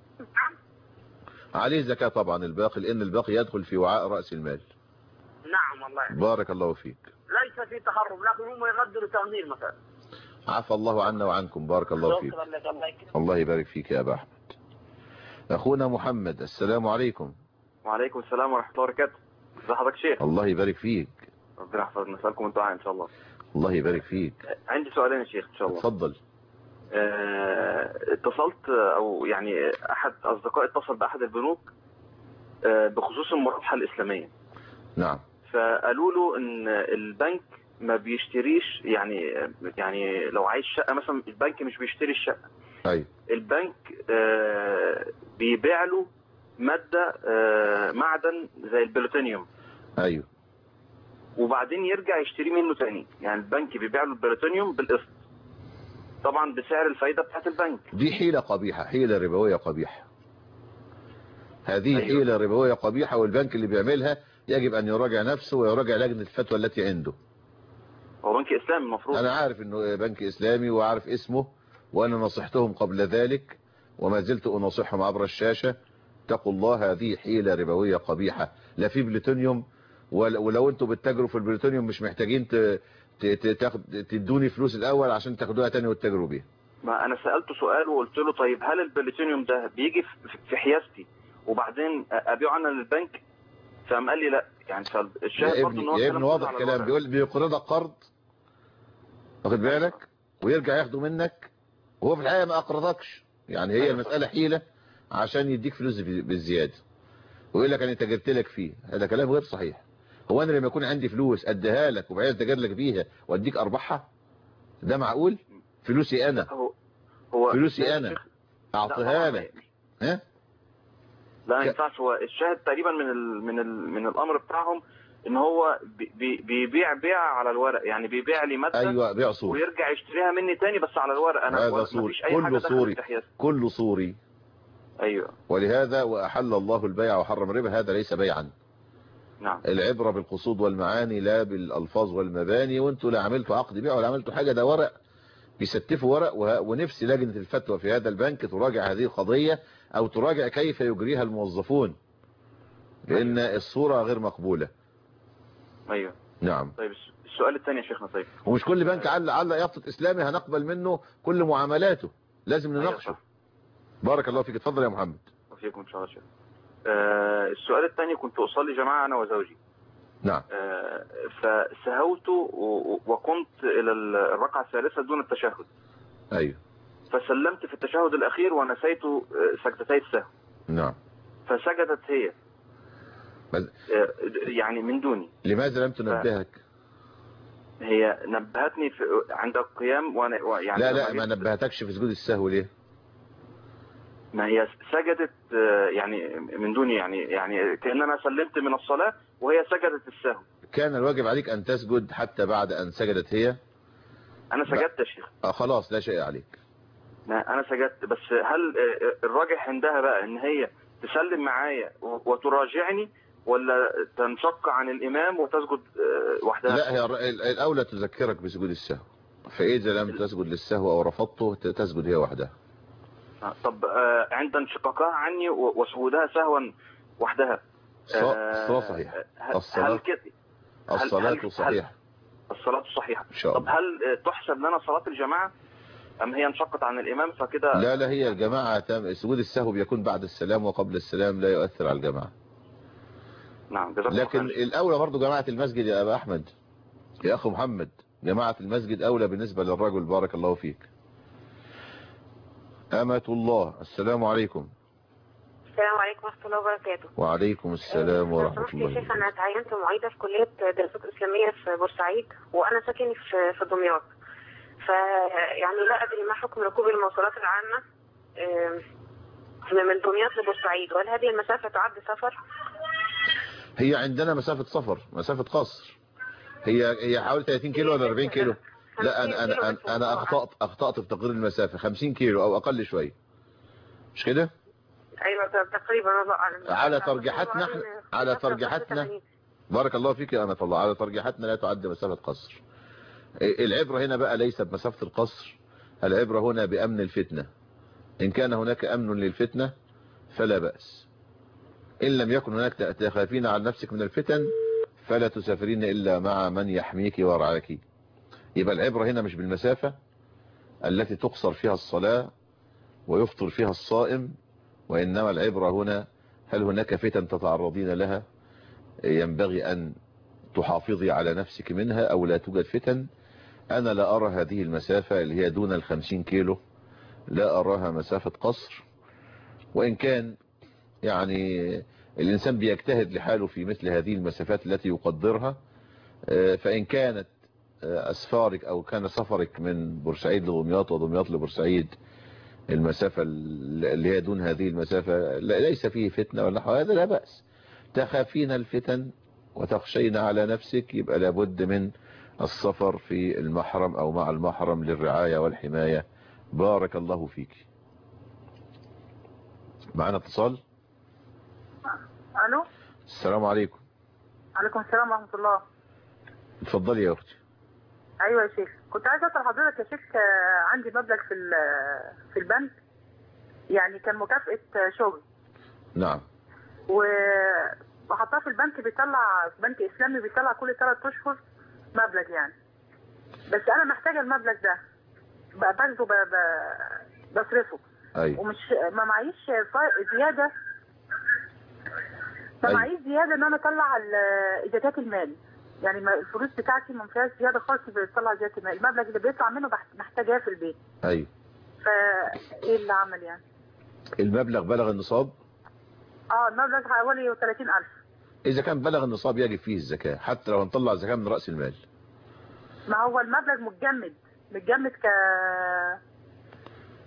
عليه زكاة طبعا الباقي، لان الباقي يدخل في وعاء رأس المال. نعم الله بارك الله فيك. ليس في تهرب، لكن هم يغدروا تغدير مثلا. عفى الله عنا وعنكم. بارك الله فيك. الله يبارك فيك يا ابا احمد. اخونا محمد، السلام عليكم. وعليكم السلام ورحمة الله وبركاته. ازي حضرتك شيخ؟ الله يبارك فيك. ربنا يحفظنا، نسألكم الدعاء ان شاء الله. الله يبارك فيك. عندي سؤالين يا شيخ ان شاء الله. اتفضل. اتصلت او يعني احد اصدقائي اتصل باحد البنوك بخصوص المرابحة الاسلامية. نعم. فقالوا له ان البنك ما بيشتريش، يعني لو عايز شقة مثلا البنك مش بيشتري الشقة. ايوه. البنك بيبيع له مادة معدن زي البلوتينيوم. ايوه. وبعدين يرجع يشتري منه تاني، يعني البنك بيبيع له البلوتينيوم بالقسط طبعا بسعر الفايدة بتاعت البنك. دي حيلة قبيحة، حيلة ربوية قبيحة. هذه أيوة. حيلة ربوية قبيحة، والبنك اللي بيعملها يجب أن يراجع نفسه ويراجع لجنة الفتوى التي عنده. هو بنك إسلامي المفروض. أنا عارف أنه بنك إسلامي وعارف اسمه، وأنا نصحتهم قبل ذلك وما زلت أنصحهم عبر الشاشة. اتقوا الله، هذه حيلة ربوية قبيحة. لا في بلوتونيوم، ولو أنتم بتتاجروا في البلوتونيوم مش محتاجين تدوني فلوس الأول عشان تاخدوها تاني وتتاجروا بيها. ما أنا سألته سؤال وقلت له طيب هل البلوتونيوم ده بيجي في حيازتي وبعدين أبيعه أنا للبنك؟ فقام قال لي لا. يعني الشاهد برضه ان هو يا ابني واضح كلام، بيقول بيقرضك قرض واخد بالك ويرجع ياخده منك وهو في الحقيقه ما اقرضكش. يعني هي المساله حيله عشان يديك فلوس بالزياده ويقول لك انا تاجرت لك فيه. هذا كلام غير صحيح. هو انا لما يكون عندي فلوس اديها لك وبعدين اتاجر لك بيها واديك ارباحها؟ ده معقول؟ فلوسي انا، هو فلوسي انا اعطيها لك. ها؟ لا ما ينفعش. هو الشاهد تقريبا من الامر بتاعهم ان هو بيبيع بيع على الورق، يعني بيبيع لي ماده ايوه بيع صوري ويرجع يشتريها مني تاني بس على الورق. انا هذا صوري، مفيش اي حاجه دخلت في حياتي، كله صوري. ايوه. ولهذا واحل الله البيع وحرم الربا، هذا ليس بيعا. نعم. العبره بالقصود والمعاني لا بالالفاظ والمباني. وانتوا لا عملتوا عقد بيع ولا عملتوا حاجه، ده ورق بيستفوا ورق. ونفسي لجنه الفتوى في هذا البنك تراجع هذه القضيه او تراجع كيف يجريها الموظفون، لان الصوره غير مقبوله. ايوه نعم. طيب السؤال الثاني يا شيخنا. طيب ومش كل بنك علق يافطة اسلامي هنقبل منه كل معاملاته، لازم نناقشه. أيوة. بارك الله فيك. اتفضل يا محمد. وفيكم ان شاء الله. السؤال الثاني، كنت اصلي جماعه انا وزوجي. نعم. فسهوت وكنت الى الركعه الثالثه دون التشهد. ايوه. فسلمت في التشهد الاخير ونسيت سجدتي السهو. نعم. فسجدت هي يعني من دوني. لماذا لم تنبهك؟ هي نبهتني عند القيام وانا يعني لا ما نبهتكش في سجود السهو ليه؟ ما هي سجدت يعني من دوني، يعني كأننا سلمت من الصلاة وهي سجدت السهو. كان الواجب عليك أن تسجد حتى بعد أن سجدت هي. أنا سجدت يا شيخ. خلاص لا شيء عليك. أنا سجدت، بس هل الراجح عندها بقى إن هي تسلم معايا وتراجعني، ولا تنشق عن الإمام وتسجد وحدها؟ لا، هي الأولى تذكرك بسجود السهو، فإذا لم تسجد للسهو أو رفضته تسجد هي وحدها. طب عند انشقاقها عني وسجودها سهوا وحدها الصلاة صحيحة. الصلاة صحيحة. الصلاة صحيحة. إن شاء الله. طب هل تحسب لنا صلاة الجماعة أم هي انشقت عن الإمام فكده؟ لا هي الجماعة سجود السهو بيكون بعد السلام وقبل السلام، لا يؤثر على الجماعة. نعم. لكن الأولى برضو جماعة المسجد يا أبا أحمد، يا أخو محمد، جماعة المسجد أولى بالنسبة للرجل. بارك الله فيك. أمة الله، السلام عليكم. السلام عليكم ورحمة الله وبركاته. وعليكم السلام ورحمة الله. يا شيخ أنا اتعينت معيدة في كلية دراسات إسلامية في بورسعيد، وأنا ساكن في دمياط. فيعني لا أدري ما حكم ركوب المواصلات العامة من دمياط لبورسعيد، وهل هذه المسافة تعد سفر؟ هي عندنا مسافة سفر، مسافة قصر. هي حوالي 30 كيلو ولا 40 كيلو؟ لا أنا أخطأت في تقدير المسافة. 50 كيلو أو أقل شوية، مش كده؟ أيوة تقريبا. الله أعلم. على ترجيحاتنا بارك الله فيك يا أمة الله، على ترجيحاتنا لا تعد مسافة قصر. العبرة هنا بقى ليس بمسافة القصر، العبرة هنا بأمن الفتنة. إن كان هناك أمن للفتنة فلا بأس، إن لم يكن هناك تخافين على نفسك من الفتن فلا تسافرين إلا مع من يحميك ويرعاك. يبقى العبرة هنا مش بالمسافة التي تقصر فيها الصلاة ويفطر فيها الصائم، وإنما العبرة هنا هل هناك فتن تتعرضين لها ينبغي أن تحافظي على نفسك منها أو لا توجد فتن. أنا لا أرى هذه المسافة اللي هي دون 50 كيلو، لا أراها مسافة قصر. وإن كان يعني الإنسان بيجتهد لحاله في مثل هذه المسافات التي يقدرها، فإن كانت أسفارك أو كان سفرك من بورسعيد لدمياط ودمياط لبورسعيد المسافة اللي هي دون هذه المسافة ليس فيه فتنة ولا نحو هذا، لا بأس. تخافين الفتن وتخشين على نفسك، يبقى لابد من السفر في المحرم أو مع المحرم للرعاية والحماية. بارك الله فيك. معنا اتصال. الو. السلام عليكم. عليكم السلام ورحمة الله. اتفضلي يا اختي. ايوه يا شيخ، كنت عايزه اسال حضرتك يا شيخ، عندي مبلغ في البنك، يعني كان مكافأة شغل. نعم. وحطاه في البنك، بيطلع في بنك اسلامي بيطلع كل 3 اشهر مبلغ يعني، بس انا محتاجه المبلغ ده باخده بصرفه. ايوه. ومش ما معيش زياده، معيش زياده ان انا اطلع اجازات المال، يعني الفلوس بتاعتي ما فيهاش زياده خالص، بيطلع زياده المال. المبلغ اللي بيطلع منه محتاجاه في البيت. ايوه. فايه اللي عمل يعني؟ المبلغ بلغ النصاب؟ المبلغ حوالي 30,000. اذا كان بلغ النصاب يجب فيه الزكاة، حتى لو نطلع زكاة من رأس المال. ما هو المبلغ متجمد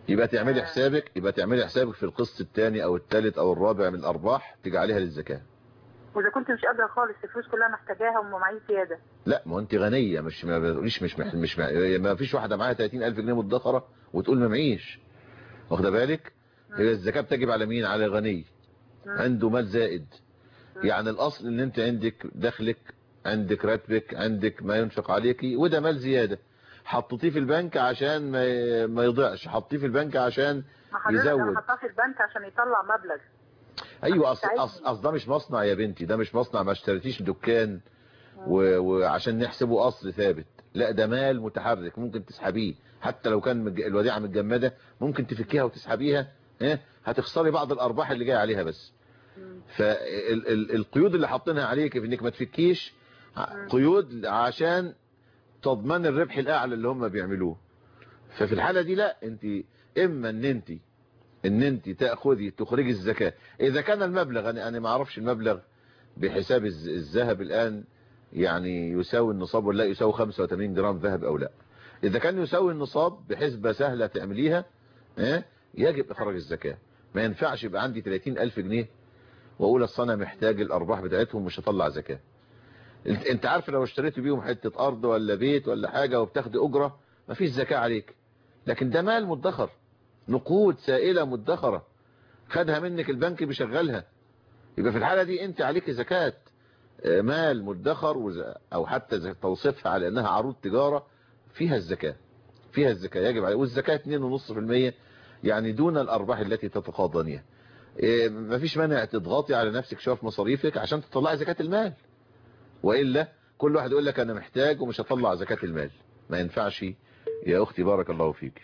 يبقى تعملي حسابك في القسط الثاني او الثالث او الرابع من الارباح تجعليها للزكاة. واذا كنت مش قادره خالص الفلوس كلها محتاجاها ومعايا زياده. لا ما انت غنيه، مش ما بتقوليش ما فيش واحده معاها 30,000 جنيه مدخره وتقول ما معيش، واخده بالك؟ هي الزكاه بتجب على مين؟ على غني عنده مال زائد. يعني الاصل ان انت عندك دخلك، عندك راتبك، عندك ما ينفق عليكي، وده مال زياده حطيتيه في البنك عشان ما يضيعش، حطيه في البنك عشان يزود. انا حطاه في البنك عشان يطلع مبلغ. ايوه اصل ده مش مصنع يا بنتي، ده مش مصنع، ما اشتريتيش دكان وعشان نحسبه اصل ثابت، لا ده مال متحرك ممكن تسحبيه، حتى لو كان الوديعه متجمده ممكن تفكيها وتسحبيها، هتخسري بعض الارباح اللي جايه عليها بس. فالقيود اللي حاطينها عليك في انك ما تفكيش قيود عشان تضمن الربح الاعلى اللي هم بيعملوه. ففي الحاله دي لا، انت اما ان انت تخرجي الزكاه اذا كان المبلغ، انا ما اعرفش المبلغ بحساب الذهب الان يعني يساوي النصاب ولا لا، يساوي 85 جرام ذهب او لا. اذا كان يساوي النصاب بحسبه سهله تعمليها يجب اخراج الزكاه. ما ينفعش يبقى عندي 30,000 جنيه واقول اصل انا محتاج الارباح بتاعتهم مش هطلع زكاه. انت عارف لو اشتريت بيهم حته ارض ولا بيت ولا حاجه وبتاخدي اجره مفيش زكاه عليك، لكن ده مال مدخر، نقود سائله مدخره خدها منك البنك بيشغلها، يبقى في الحاله دي انت عليك زكاه مال مدخر، او حتى توصيفها على انها عروض تجاره فيها الزكاه، يجب عليه. والزكاه 2.5% يعني دون الارباح التي تتقاضنيها. مفيش مانع تضغطي على نفسك شويه في مصاريفك عشان تطلعي زكاه المال، والا كل واحد يقول لك انا محتاج ومش هطلع زكاه المال، ما ينفعش يا اختي. بارك الله فيك.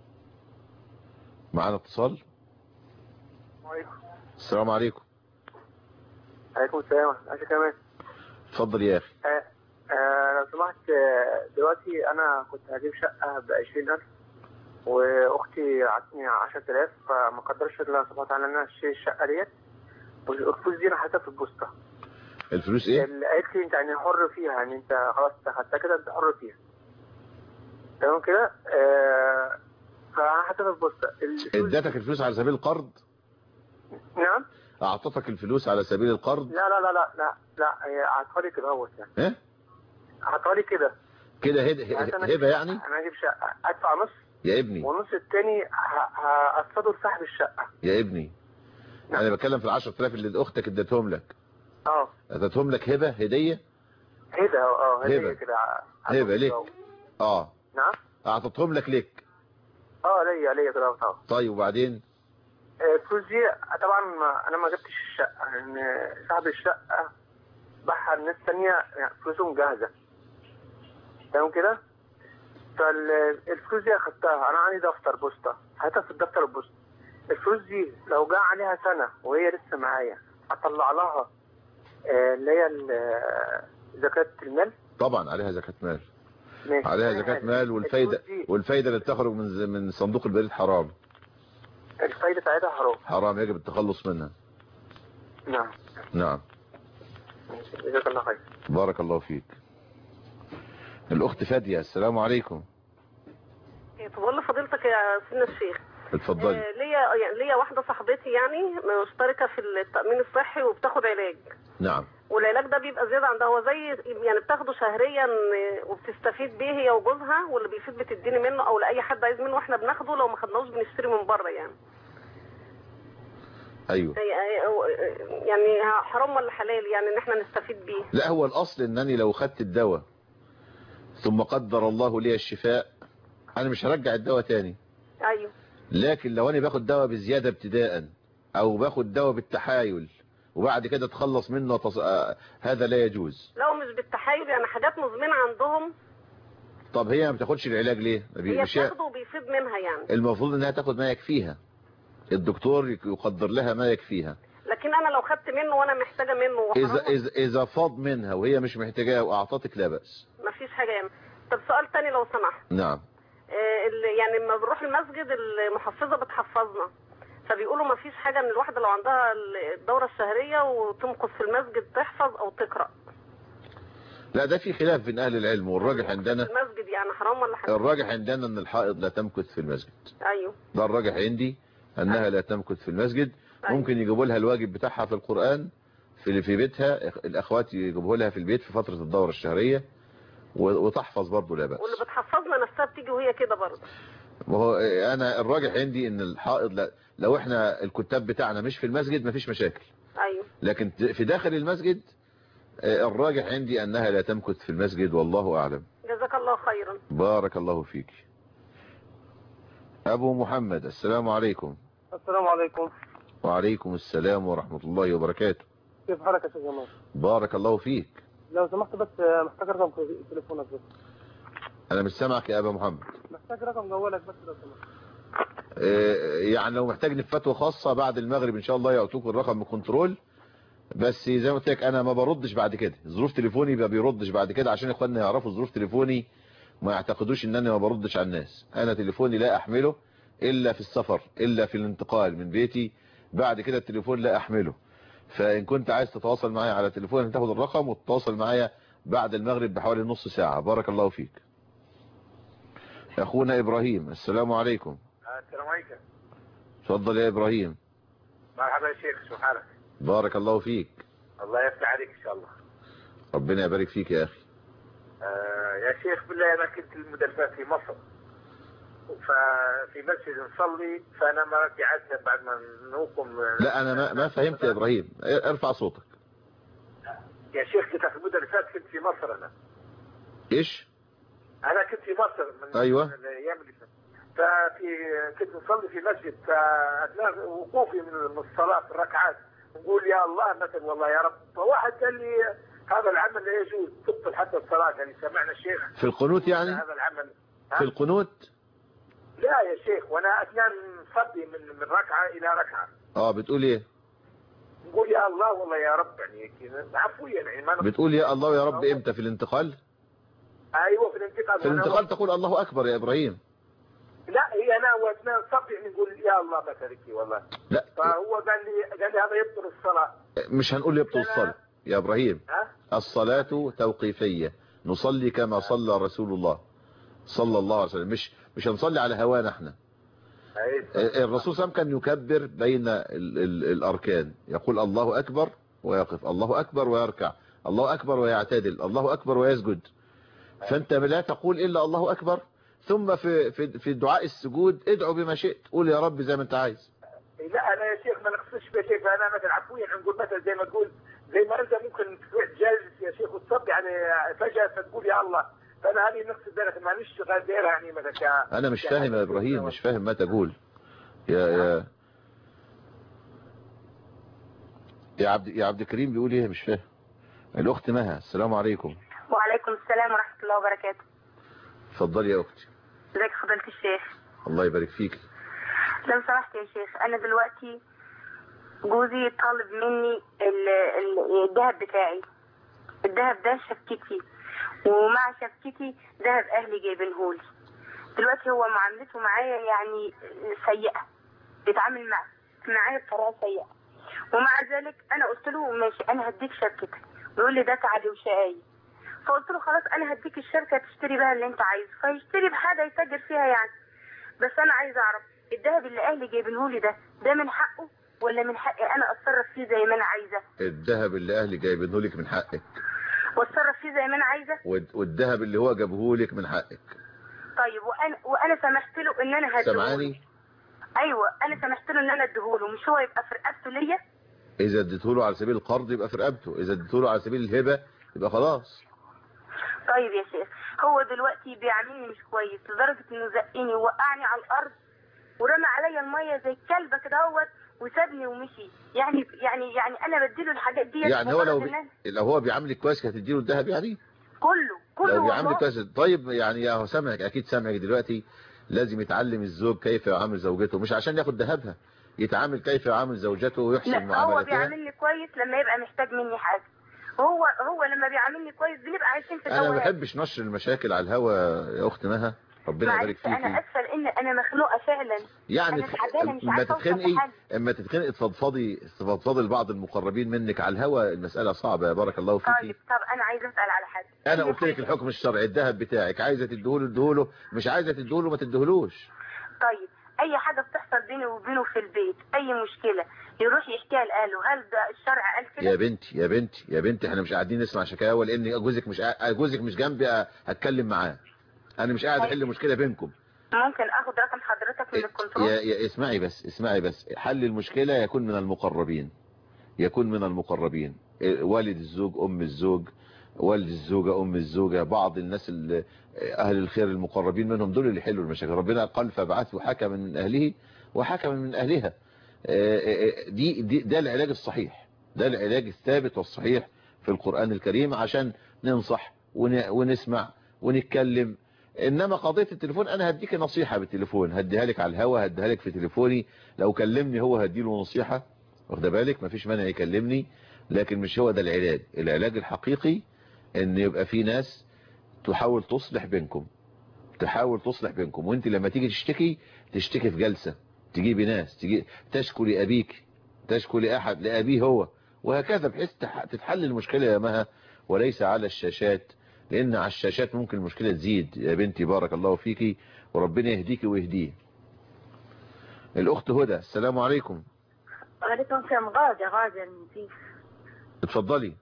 معانا اتصال. السلام عليكم. عليكم السلام. عايز كمان. اتفضل يا اخي. لو سمحت، دلوقتي انا كنت هجيب شقه ب20,000 واختي عطتني 10,000، فما قدرش الله سبحانه وتعالى ان انا اشتري الشقه ديت، والفلوس دي انا حاططها في البوسطه. الفلوس ايه؟ قالت لي انت يعني حر فيها، يعني انت خلاص خدتها كده انت حر فيها. تمام كده. فانا حاططها في البوسطه. ادتك الفلوس على سبيل القرض؟ نعم. اعطتك الفلوس على سبيل القرض؟ لا لا لا لا لا لا، هي اعطتها لي كده اهوت يعني. ايه؟ اعطتها لي كده هبه يعني؟ انا هجيب شقه ادفع نص يا ابني، والنص التاني هقسطه لصاحب الشقه. يا ابني انا بتكلم في ال10,000 اللي اختك ادتهم لك. ادتهم لك هبه، هديه هديه كده. هبه ليك؟ نعم. اعطتهم لك ليك؟ ليا كده. طيب وبعدين؟ الفلوس دي طبعا انا ما جبتش الشقه، لان صاحب الشقه باعها للناس ثانيه يعني فلوسهم جاهزه. تمام كده. فالفلوس دي اخدتها، انا عندي دفتر بوسطه حاططها في الدفتر البوسطه. الفلوس دي لو جاء عليها سنه وهي لسه معايا اطلع لها اللي هي زكاه المال؟ طبعا عليها زكاه مال. ماشي. عليها زكاه مال، والفايده اللي بتخرج من صندوق البريد حرام. الفايده بتاعتها حرام، يجب التخلص منها. نعم. جزاك الله خير. بارك الله فيك. الاخت فاديه. السلام عليكم. بقول لفضيلتك يا سيدنا الشيخ، اتفضلي. ليا واحده صاحبتي يعني مشتركه في التامين الصحي وبتاخد علاج. نعم. والعلاج ده بيبقى زياده عندها، هو زي يعني بتاخده شهريا وبتستفيد بيه هي وجوزها، واللي بيفيد بتديني منه او لاي حد عايز منه، واحنا بناخده، لو ما خدناهوش بنشتري من بره يعني. ايوه. يعني حرام ولا حلال يعني ان احنا نستفيد بيه؟ لا، هو الاصل انني لو خدت الدواء ثم قدر الله لي الشفاء انا مش هرجع الدواء تاني. ايوه. لكن لو انا باخد دواء بزيادة ابتداء او باخد دواء بالتحايل وبعد كده اتخلص منه هذا لا يجوز. لو مش بالتحايل يعني حاجات مزمنة عندهم. طب هي ما بتاخدش العلاج ليه؟ هي بتاخده وبيفيد منها يعني. المفروض انها تاخد ما يكفيها، الدكتور يقدر لها ما يكفيها. لكن انا لو خدت منه وانا محتاجه منه اذا فاض منها وهي مش محتاجاه واعطتك لا بأس. مفيش حاجه يعني. طب سؤال تاني لو سمحت. نعم. يعني لما بنروح المسجد المحفظه بتحفظنا، فبيقولوا مفيش حاجه ان الواحده لو عندها الدوره الشهريه وتمكث في المسجد تحفظ او تقرا. لا ده في خلاف بين اهل العلم، والراجح عندنا المسجد يعني حرام ولا حلال؟ الراجح عندنا ان الحائض لا تمكث في المسجد. ايوه ده الراجح عندي انها لا تمكث في المسجد. ممكن يجيبوا لها الواجب بتاعها في القرآن في بيتها، الاخوات يجيبوه لها في البيت في فترة الدورة الشهرية وتحفظ برضه لا بأس. واللي بتحفظنا نفسها بتيجي وهي كده برضه. وهو انا الراجح عندي ان الحائض لا، لو احنا الكتاب بتاعنا مش في المسجد مفيش مشاكل. ايوه لكن في داخل المسجد الراجح عندي انها لا تمكث في المسجد، والله اعلم. جزاك الله خيرا. بارك الله فيك. ابو محمد السلام عليكم. السلام عليكم. وعليكم السلام ورحمة الله وبركاته. كيف حالك يا شيخ جمال؟ بارك الله فيك. لو سمحت بس محتاج رقم تليفونك بس. انا مش سامعك يا ابا محمد. محتاج رقم جوالك بس لو سمحت. يعني لو محتاج لفتوى خاصة بعد المغرب ان شاء الله يعطوك الرقم من كنترول، بس زي ما قلت لك انا ما بردش بعد كده، ظروف تليفوني ما بيردش بعد كده عشان اخواننا يعرفوا ظروف تليفوني ما يعتقدوش ان انا ما بردش على الناس. انا تليفوني لا احمله الا في السفر، الا في الانتقال من بيتي، بعد كده التليفون لا احمله. فان كنت عايز تتواصل معايا على تليفون تاخد الرقم وتتواصل معايا بعد المغرب بحوالي نص ساعة. بارك الله فيك. اخونا ابراهيم السلام عليكم. السلام عليكم. اتفضل يا ابراهيم. مرحبا يا شيخ، شو حالك؟ بارك الله فيك. الله يفتح عليك ان شاء الله. ربنا يبارك فيك يا اخي. يا شيخ بالله انا كنت المدرسات في مصر، ففي مسجد نصلي، فانا مرتي عادة بعد ما نقوم. لا انا ما فهمت يا ابراهيم، ارفع صوتك. يا شيخ كنت في المدرسات، كنت في مصر انا. ايش؟ انا كنت في مصر من ايوه من الايام اللي فاتت. كنت نصلي في مسجد، فاثناء وقوفي من الصلاه في الركعات نقول يا الله مثلا والله يا رب، فواحد قال لي هذا العمل لا يجوز، تبطل حتى الصلاه. يعني سمعنا الشيخ في القنوت يعني؟ هذا العمل في القنوت؟ لا يا شيخ، وانا اثناء نصلي من ركعه الى ركعه. بتقول ايه؟ نقول يا الله والله يا رب، يعني كذا عفويا يعني ما بتقول يا الله يا رب امتى؟ في الانتقال؟ ايوه في الانتقال. في الانتقال تقول الله اكبر يا ابراهيم. لا هي انا واثناء نصلي نقول يا الله مثلك والله. لا فهو قال لي هذا يبطل الصلاه. مش هنقول يبطل الصلاه يا ابراهيم. الصلاه توقيفيه، نصلي كما صلى رسول الله صلى الله عليه وسلم، مش هنصلي على هوانا احنا. الرسول صلى الله عليه وسلم كان يكبر بين الاركان، يقول الله اكبر ويقف، الله اكبر ويركع، الله اكبر ويعتدل، الله اكبر ويسجد. فانت لا تقول الا الله اكبر، ثم في دعاء السجود ادعو بما شئت، قول يا رب زي ما انت عايز. لا انا يا شيخ ما نقصدش بشيء، فانا مثلا عفويا نقول مثلا زي ما تقول، زي ما انت ممكن جالس يا شيخ وتصلي يعني فجاه فتقول يا الله، فانا هذه نقصد ذلك معلش غيرها يعني مثلا. انا مش فاهم يا ابراهيم، مش فاهم ما تقول يا عبد الكريم بيقول ايه؟ مش فاهم. الاخت مها السلام عليكم. وعليكم السلام ورحمة الله وبركاته. اتفضلي يا اختي. ازيك فضيلة الشيخ؟ الله يبارك فيك. لو سمحت يا شيخ، انا دلوقتي جوزي طالب مني الذهب بتاعي. الذهب ده شبكتي، ومع شبكتي ذهب اهلي جايبينهولي. دلوقتي هو معاملته معايا يعني سيئة، بيتعامل معايا بطريقة سيئة، ومع ذلك انا قلت له ماشي انا هديك شبكتك، ويقول لي ده تعبي وشقاي. فقلت له خلاص انا هديك الشبكة تشتري بها اللي انت عايزه، فيشتري بحاجة يتاجر فيها يعني. بس انا عايز اعرف الذهب اللي اهلي جايبينهولي ده من حقه ولا من حقي انا اتصرف فيه زي ما انا عايزه؟ الذهب اللي اهلي جايبينهولك من حقك واتصرف فيه زي ما انا عايزه، والذهب اللي هو جابهولك من حقك. طيب وانا سمحت له ان انا هديهوله. سامعاني؟ ايوه انا سمحت له ان انا اديهوله، مش هو يبقى في رقبته ليا؟ اذا اديتهوله على سبيل القرض يبقى في رقبته، اذا اديتهوله على سبيل الهبه يبقى خلاص. طيب يا شيخ، هو دلوقتي بيعاملني مش كويس لدرجه انه زقني ووقعني على الارض ورمى عليا الميه زي الكلبه كده اهوت وسابني ومشي. يعني انا بديله الحاجات دي يعني هو لو هو بيعاملك كويس هتديله الذهب يعني؟ كله لو بيعاملك كويس. طيب يعني هو سامعك، اكيد سامعك دلوقتي. لازم يتعلم الزوج كيف يعامل زوجته، مش عشان ياخد ذهبها، يتعامل كيف يعامل زوجته ويحسن معاملتها. هو بيعاملني كويس لما يبقى محتاج مني حاجه، هو لما بيعاملني كويس بنبقى عايشين في انا ما بحبش نشر المشاكل على الهوا يا اخت مها. ربنا يبارك فيكي. انا اسفه لان انا مخنوقه فعلا. يعني انا تعبانه مش اما عارفه تتخنقي تفضفضي لبعض المقربين منك على الهوا، المسألة صعبة يا بارك الله فيكي. طب انا عايزه اسال على حاجه. انا قلت لك الحكم الشرعي، الذهب بتاعك عايزه تديهوله، مش عايزه تديهوله ما تديهولوش. طيب اي حاجه بتحصل بيني وبينه في البيت، اي مشكله يروح يحكيها لاهله، هل ده الشرع قال كده؟ يا بنتي احنا مش قاعدين نسمع شكاوى، لان جوزك مش جنبي هتكلم معاه. انا مش قاعد احل مشكله بينكم. ممكن اخد رقم حضرتك من الكنترول؟ اسمعي بس حل المشكله يكون من المقربين، والد الزوج، ام الزوج، والد الزوجه، ام الزوجه، بعض الناس اهل الخير المقربين منهم، دول اللي يحلوا المشاكل. ربنا قال فبعثوا حكما من اهله وحكما من اهلها. ده العلاج الصحيح، ده العلاج الثابت والصحيح في القرآن الكريم، عشان ننصح ونسمع ونتكلم. انما قضية التليفون انا هديك نصيحة بالتليفون، هديها لك على الهوا، هديها لك في تليفوني، لو كلمني هو هديله نصيحة، واخد بالك؟ مفيش مانع يكلمني، لكن مش هو ده العلاج. العلاج الحقيقي ان يبقى في ناس تحاول تصلح بينكم، وانت لما تيجي تشتكي في جلسة، تجيبي ناس تشكو لأبيك، تشكو لأحد لأبيه هو، وهكذا، بحيث تتحل المشكلة يا مها، وليس على الشاشات، لأن على الشاشات ممكن المشكلة تزيد. يا بنتي بارك الله فيكي، وربنا يهديكي ويهديه. الأخت هدى، السلام عليكم. وعليكم السلام. غادة المزيف. اتفضلي.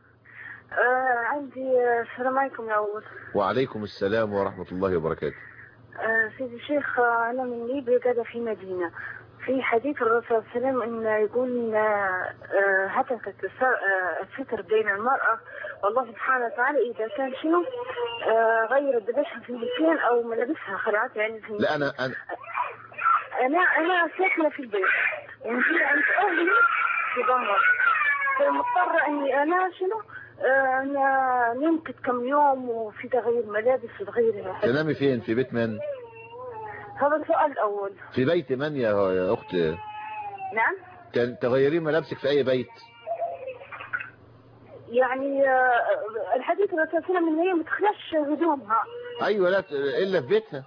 عندي السلام عليكم يا أول. وعليكم السلام ورحمة الله وبركاته. سيدي الشيخ، أنا من ليبيا قاعدة في مدينة. في حديث الرسول صلى الله عليه وسلم إنه يقول هتكت الستر بين المرأة والله سبحانه وتعالى إذا كان شنو غير دبشها في المكان أو ملابسها خلعت يعني في لا أنا ساكنة في البيت ونجي عند أهلي في ظهر، فمضطرة إني أنا شنو أنا نمت كم يوم وفي تغيير ملابس وتغيير. تنامي فين؟ في بيت من؟ هذا السؤال الأول. في بيت من يا أخت؟ نعم. تغيرين ملابسك في أي بيت؟ يعني الحديث الرسول صلى الله عليه وسلم إن هي ما تخلش هدومها. أيوة، لا إلا في بيتها.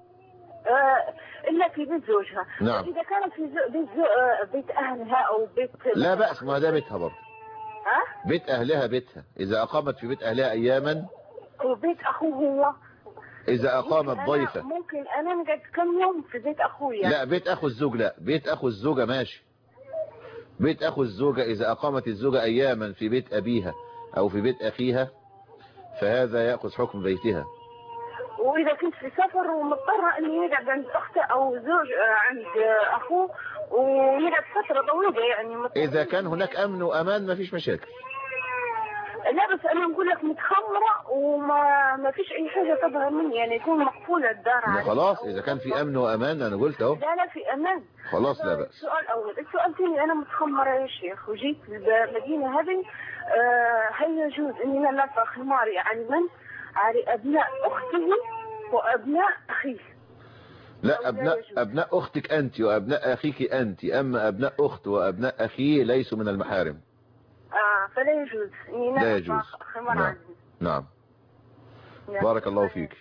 إلا في بيت زوجها. نعم. إذا كانت في بيت أهلها أو بيت. لا بأس، ما ده بيتها برضه. بيت أهلها بيتها، إذا أقامت في بيت أهلها أياما. وبيت أخوه هو. إذا أقامت ضيفة. ممكن أنا نقعد كم يوم في بيت أخويا. لا، بيت أخو الزوج لا، بيت أخو الزوجة ماشي. بيت أخو الزوجة إذا أقامت الزوجة أياما في بيت أبيها أو في بيت أخيها فهذا يأخذ حكم بيتها. وإذا كنت في سفر ومضطرة إني يقعد عند أخته أو زوج عند أخوه ويقعد فترة طويلة يعني إذا كان هناك أمن وأمان ما فيش مشاكل. لا بس أنا نقول لك متخمرة وما فيش أي حاجة تظهر مني، يعني يكون مقفولة الدار عليك. خلاص إذا كان في أمن وأمان أنا قلت أهو. لا في أمان. خلاص لا بأس. السؤال الأول. السؤال الثاني، أنا متخمرة يا شيخ وجيت المدينة هذه، هل يجوز إني أنا نرفع خماري على أبناء أختي وأبناء أخيه؟ لا، أبناء أختك أنت وأبناء أخيك أنت، أما أبناء أخت وأبناء أخيه ليسوا من المحارم. فلا يجوز إني لا يجوز. نعم. بارك الله فيك.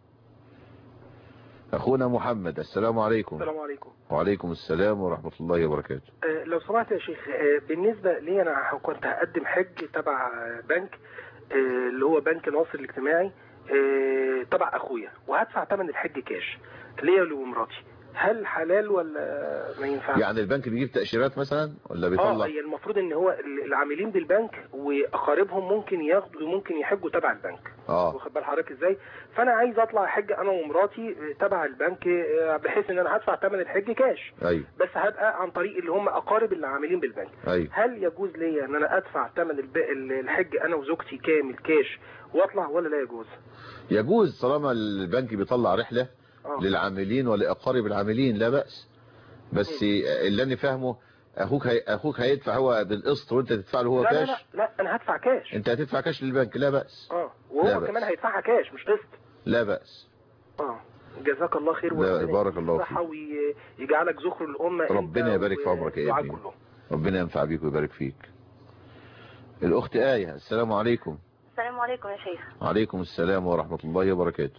أخونا محمد، السلام عليكم. السلام عليكم. وعليكم السلام ورحمة الله وبركاته. لو سمحت يا شيخ، بالنسبة لي أنا كنت هقدم حج تبع بنك اللي هو بنك ناصر الاجتماعي تبع أخويا، وهدفع ثمن الحج كاش ليا ومراتي، هل حلال ولا ما ينفعش؟ يعني البنك بيجيب تأشيرات مثلا ولا بيطلع؟ هي المفروض ان هو العاملين بالبنك واقاربهم ممكن ياخدوا ممكن يحجوا تبع البنك. واخد بال حضرتك ازاي؟ فانا عايز اطلع حج انا ومراتي تبع البنك، بحيث ان انا هدفع ثمن الحج كاش. أيوة. بس هبقى عن طريق اللي هم اقارب اللي عاملين بالبنك. أيوة. هل يجوز ليا ان انا ادفع ثمن الحج انا وزوجتي كامل كاش واطلع ولا لا يجوز؟ يجوز طالما البنك بيطلع رحلة للعاملين ولأقارب العاملين، لا بأس. بس اللي انا فاهمه اخوك هيدفع هو بالقسط وانت تدفع له هو كاش. لا انا هدفع كاش. انت هتدفع كاش للبنك، لا بأس. وهو كمان هيدفعها كاش مش قسط. لا بأس. جزاك الله خير. بارك الله فيك. ويجعلك ذخر الامه. ربنا يبارك في عمرك يا ابني. ربنا ينفع بيك ويبارك فيك. الاخت آية، السلام عليكم. السلام عليكم يا شيخ. وعليكم السلام ورحمة الله وبركاته.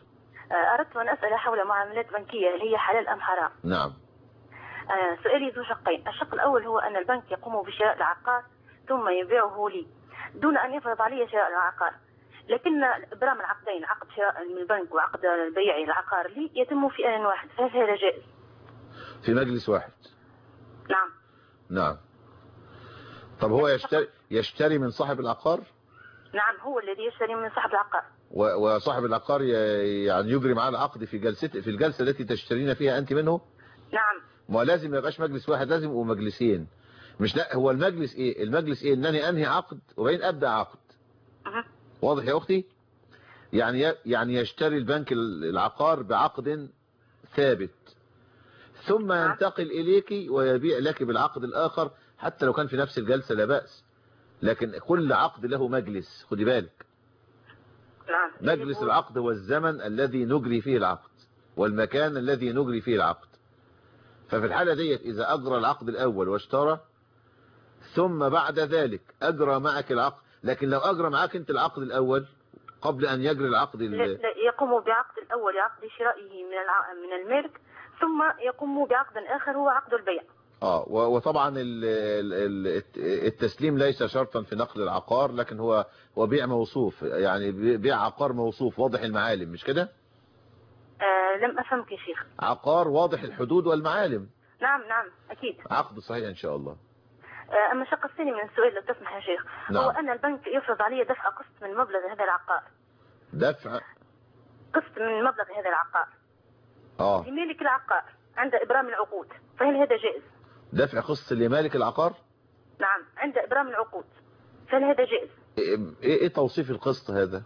أردت أن أسأل حول معاملات بنكية، هل هي حلال أم حرام؟ نعم. سؤالي ذو شقين. الشق الأول هو أن البنك يقوم بشراء العقار ثم يبيعه لي دون أن يفرض علي شراء العقار، لكن إبرام العقدين، عقد شراء من البنك وعقد بيع العقار لي، يتم في آن واحد، فهل هذا جائز؟ في مجلس واحد. نعم. نعم. طب هو يشتري من صاحب العقار؟ نعم، هو الذي يشتري من صاحب العقار. وصاحب العقار يعني يجري معاه العقد في الجلسة التي تشترين فيها أنت منه؟ نعم. ما لازم ما يبقاش مجلس واحد، لازم يبقوا مجلسين. مش لا هو المجلس ايه؟ المجلس ايه؟ انني انهي عقد وبعدين ابدا عقد. واضح يا اختي؟ يعني يشتري البنك العقار بعقد ثابت ثم ينتقل اليك ويبيع لك بالعقد الاخر، حتى لو كان في نفس الجلسة لا بأس، لكن كل عقد له مجلس، خدي بالك. مجلس العقد هو الزمن الذي نجري فيه العقد والمكان الذي نجري فيه العقد. ففي الحالة ديت إذا أجرى العقد الأول واشترى ثم بعد ذلك أجرى معك العقد، لكن لو أجرى معك أنت العقد الأول قبل أن يجري العقد لا يقوم بعقد الأول، عقد شرائه من الملك، ثم يقوم بعقد آخر هو عقد البيع. وطبعا التسليم ليس شرطا في نقل العقار، لكن هو بيع موصوف، يعني بيع عقار موصوف واضح المعالم، مش كده؟ لم أفهمك يا شيخ. عقار واضح الحدود والمعالم. نعم أكيد. عقد صحيح إن شاء الله. أما الشق الثاني من السؤال لو تسمح يا شيخ. نعم. هو أن البنك يفرض علي دفع قسط من مبلغ هذا العقار. دفع قسط من مبلغ هذا العقار لمالك العقار عند إبرام العقود، فهل هذا جائز؟ دفع قسط لمالك العقار؟ نعم، عند إبرام العقود، فهل هذا جائز؟ ايه توصيف القسط هذا؟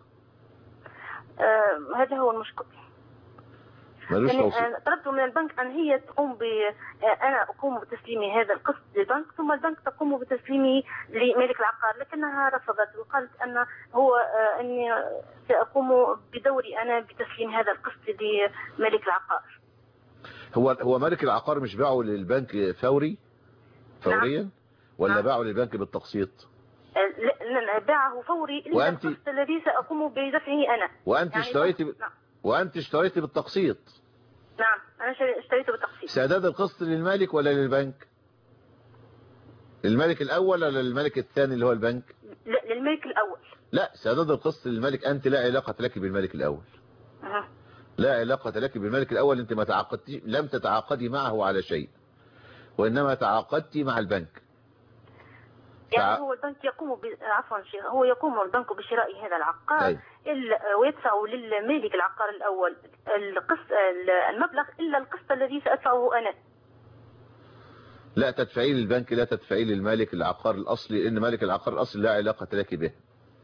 هذا هو المشكل. ملوش توصيف. طلبت من البنك أن هي تقوم أنا أقوم بتسليمي هذا القسط للبنك، ثم البنك تقوم بتسليمه لمالك العقار، لكنها رفضت وقالت أن هو أني سأقوم بدوري أنا بتسليم هذا القسط لمالك العقار. هو مالك العقار مش باعه للبنك فوريا؟ نعم. ولا باعه للبنك بالتقسيط؟ لا، باعه فوري إلا القسط الذي سأقوم بدفعه أنا. وأنت يعني وأنت اشتريتي بالتقسيط؟ نعم، أنا اشتريته بالتقسيط. سداد القسط للمالك ولا للبنك؟ للمالك الأول ولا للمالك الثاني اللي هو البنك؟ لا، للمالك الأول. لا، سداد القسط للمالك، أنت لا علاقة لك بالمالك الأول. لا علاقة لك بالمالك الأول، أنت ما تعاقدتي، لم تتعاقدي معه على شيء، وإنما تعاقدتي مع البنك. يعني هو البنك يقوم عفوا شيخ، هو يقوم البنك بشراء هذا العقار ويدفع للمالك العقار الأول القسط المبلغ إلا القسط الذي سأدفعه أنا. لا تدفعي للبنك، لا تدفعي للمالك العقار الأصلي، لأن مالك العقار الأصلي لا علاقة لك به.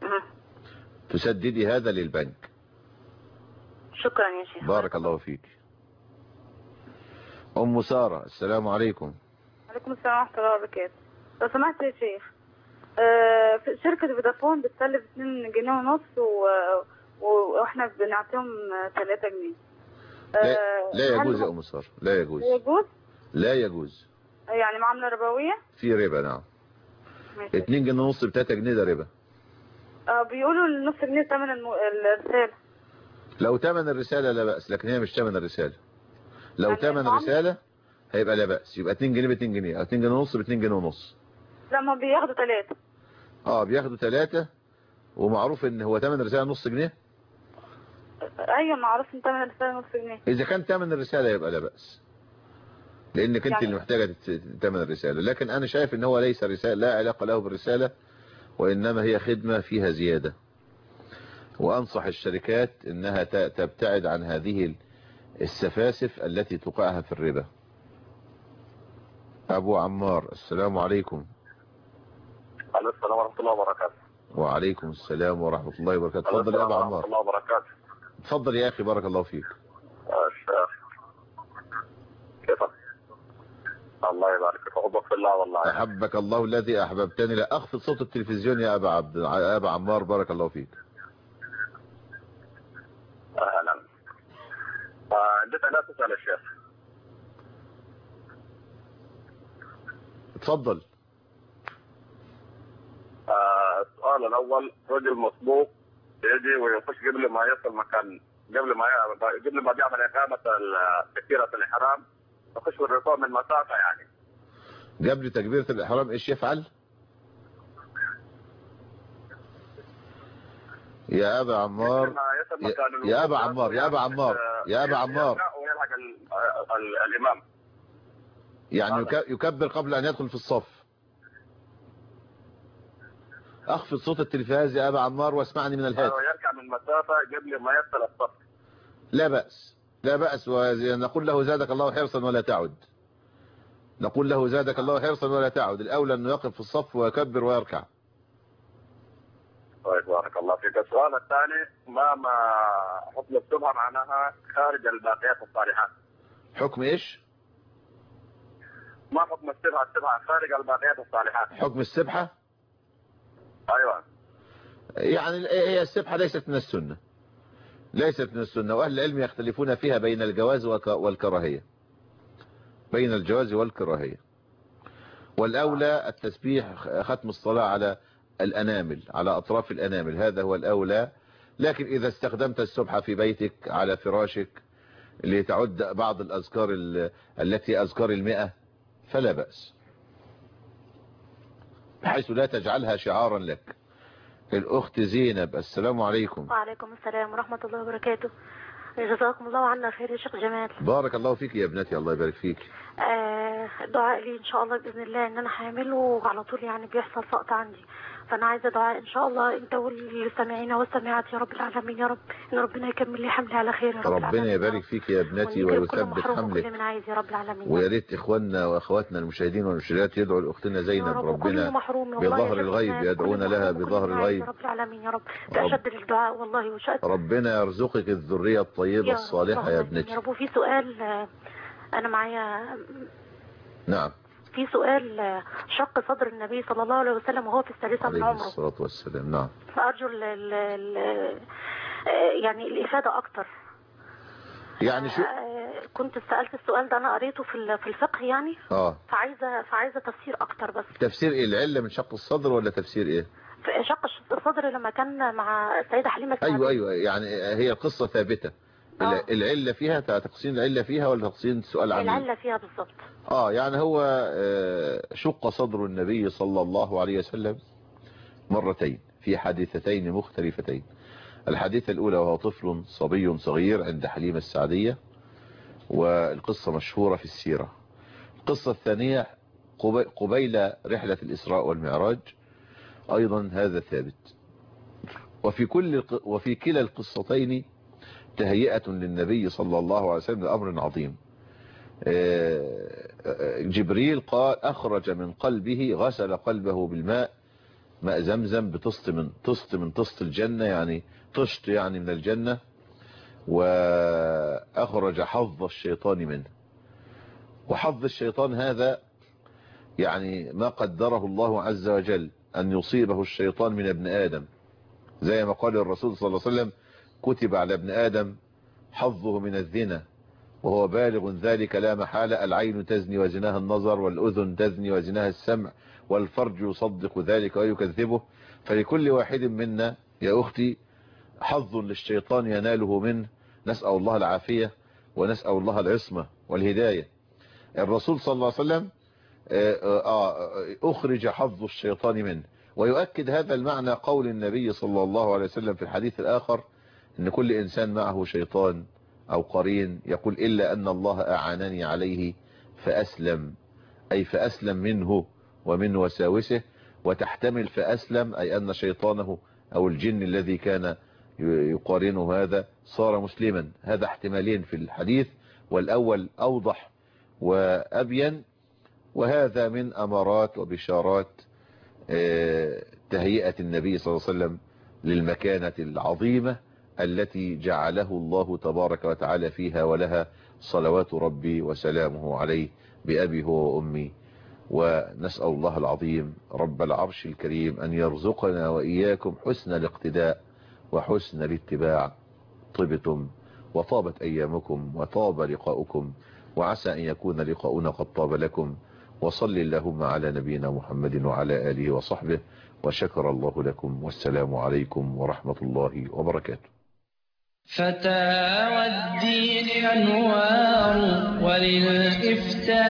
تسددي هذا للبنك. شكرا يا شيخ. بارك الله فيك. أم سارة، السلام عليكم. عليكم السلام ورحمة الله وبركاته. لو سمحت يا شيخ، في شركة فودافون بتسلف 2 جنيه ونص واحنا بنعطيهم 3 جنيه. لا يجوز يا أم سارة، لا يجوز. لا يجوز. يعني معاملة ربوية؟ في ربا، نعم. 2 جنيه ونص ب 3 جنيه ده ربا. بيقولوا النص جنيه ثمن الرسالة. لو ثمن الرسالة لا بأس، لكن هي مش ثمن الرسالة. لو ثمن الرسالة هيبقى لا بأس، يبقى 2 جنيه ب 2 جنيه أو 2 جنيه ونص ب 2 جنيه ونص. لا، ما بياخدوا 3. بياخدوا 3، ومعروف ان هو ثمن الرسالة نص جنيه. ايوه معروف ان ثمن الرسالة نص جنيه. اذا كان ثمن الرسالة يبقى لا بأس، لانك انت اللي محتاجة ثمن الرسالة، لكن انا شايف ان هو ليس رسالة، لا علاقة له بالرسالة، وانما هي خدمة فيها زيادة. وانصح الشركات انها تبتعد عن هذه السفاسف التي توقعها في الربا. ابو عمار، السلام عليكم. عليكم السلام ورحمة الله وبركاته. وعليكم السلام ورحمة الله وبركاته. تفضل يا ابو عمار. ورحمة الله وبركاته. تفضل يا اخي، بارك الله فيك. كيفك؟ الله يبارك فيك، احبك في الله والله. احبك الله الذي احببتني. لا اخفض صوت التلفزيون يا ابا عمار، بارك الله فيك. اهلا. عندي 3 أسئلة يا شيخ. اتفضل. السؤال الأول، رجل مسبوق يجي ويخش قبل ما يصل مكان قبل ما بيعمل إقامة تكبيرة الإحرام بخش في الركوع من مسافة يعني. قبل تكبيرة الإحرام إيش يفعل؟ يا أبا عمار يا أبا عمار ويلحق الإمام. يعني يكبر قبل أن يدخل في الصف. أخفض صوت التلفاز يا أبا عمار واسمعني من الهاتف. يركع من مسافة قبل ما يدخل الصف. لا بأس ونقول له زادك الله حرصا ولا تعد. نقول له زادك الله حرصا ولا تعد. الأولى أنه يقف في الصف ويكبر ويركع. طيب بارك الله فيك. السؤال الثاني ما حكم السبحة معناها خارج الباقيات الصالحات؟ حكم إيش؟ ما حكم السبحة خارج الباقيات الصالحات؟ حكم السبحة؟ أيوة. يعني هي السبحة ليست من السنة. وأهل العلم يختلفون فيها بين الجواز والكراهية. والأولى التسبيح ختم الصلاة على الأنامل، على أطراف الأنامل، هذا هو الأولى. لكن إذا استخدمت السبحة في بيتك على فراشك لتعد بعض الأذكار التي أذكار 100 فلا بأس، بحيث لا تجعلها شعارا لك. الأخت زينب، السلام عليكم. وعليكم السلام ورحمة الله وبركاته. جزاكم الله عنا خير يا شيخ جمال. بارك الله فيك يا ابنتي، الله يبارك فيك. دعاء لي إن شاء الله بإذن الله إن أنا حامل وعلى طول يعني بيحصل سقط عندي، فأنا عايزة دعاء إن شاء الله أنت والسامعين والسامعات يا رب العالمين يا رب، إن ربنا يكمل لي حملي على خير يا رب العالمين. ربنا يبارك فيك يا ابنتي ويثبت حملك. من عايز يا رب العالمين. ويا ريت إخواننا وأخواتنا المشاهدين والمشاهدات يدعوا لأختنا زينب، ربنا بظهر الغيب يدعون لها بظهر الغيب يا رب العالمين يا رب، بأشد الدعاء والله وشأت. ربنا يرزقك الذرية الطيبة الصالحة يا ابنتي يا رب. وفي سؤال أنا معايا. نعم. في سؤال شق صدر النبي صلى الله عليه وسلم وهو في الثالثة من عمره عليه الصلاة والسلام. نعم. فأرجو يعني الإفادة أكتر. يعني شو كنت سألت السؤال ده، أنا قريته في الفقه يعني. فعايزة تفسير أكتر. بس تفسير إيه؟ العلة من شق الصدر ولا تفسير إيه؟ شق الصدر لما كان مع السيدة حليمة السعدية. أيوة يعني هي القصة ثابتة. العلة فيها تقصين العلة فيها ولا تقصين سؤال عن العلة فيها بالضبط. يعني هو شق صدر النبي صلى الله عليه وسلم مرتين في حادثتين مختلفتين. الحادثة الأولى وهو طفل صبي صغير عند حليمة السعدية، والقصة مشهورة في السيرة. القصة الثانية قبيل رحلة الإسراء والمعراج، أيضا هذا ثابت. وفي كلا القصتين تهيئة للنبي صلى الله عليه وسلم لأمر عظيم. جبريل قال أخرج من قلبه، غسل قلبه بالماء، ماء زمزم بطست من طست الجنة، يعني طشت يعني من الجنة، وأخرج حظ الشيطان منه. وحظ الشيطان هذا يعني ما قدره الله عز وجل أن يصيبه الشيطان من ابن آدم، زي ما قال الرسول صلى الله عليه وسلم كتب على ابن آدم حظه من الزنا وهو بالغ ذلك لا محالة، العين تزني وزناها النظر، والأذن تزني وزناها السمع، والفرج يصدق ذلك ويكذبه. فلكل واحد منا يا أختي حظ للشيطان يناله منه، نسأل الله العافية ونسأل الله العصمة والهداية. الرسول صلى الله عليه وسلم أخرج حظ الشيطان منه. ويؤكد هذا المعنى قول النبي صلى الله عليه وسلم في الحديث الآخر إن كل إنسان معه شيطان أو قرين، يقول إلا أن الله أعانني عليه فأسلم، أي فأسلم منه ومن وساوسه، وتحتمل فأسلم أي أن شيطانه أو الجن الذي كان يقارنه هذا صار مسلما. هذا احتمالين في الحديث، والأول أوضح وأبين، وهذا من أمارات وبشارات تهيئة النبي صلى الله عليه وسلم للمكانة العظيمة التي جعله الله تبارك وتعالى فيها ولها، صلوات ربي وسلامه عليه بأبي هو وأمي. ونسأل الله العظيم رب العرش الكريم أن يرزقنا وإياكم حسن الاقتداء وحسن الاتباع. طبتم وطابت أيامكم وطاب لقاؤكم، وعسى أن يكون لقاؤنا قد طاب لكم. وصل اللهم على نبينا محمد وعلى آله وصحبه، وشكر الله لكم، والسلام عليكم ورحمة الله وبركاته. فتاوى الدين أنوار وللإفتاء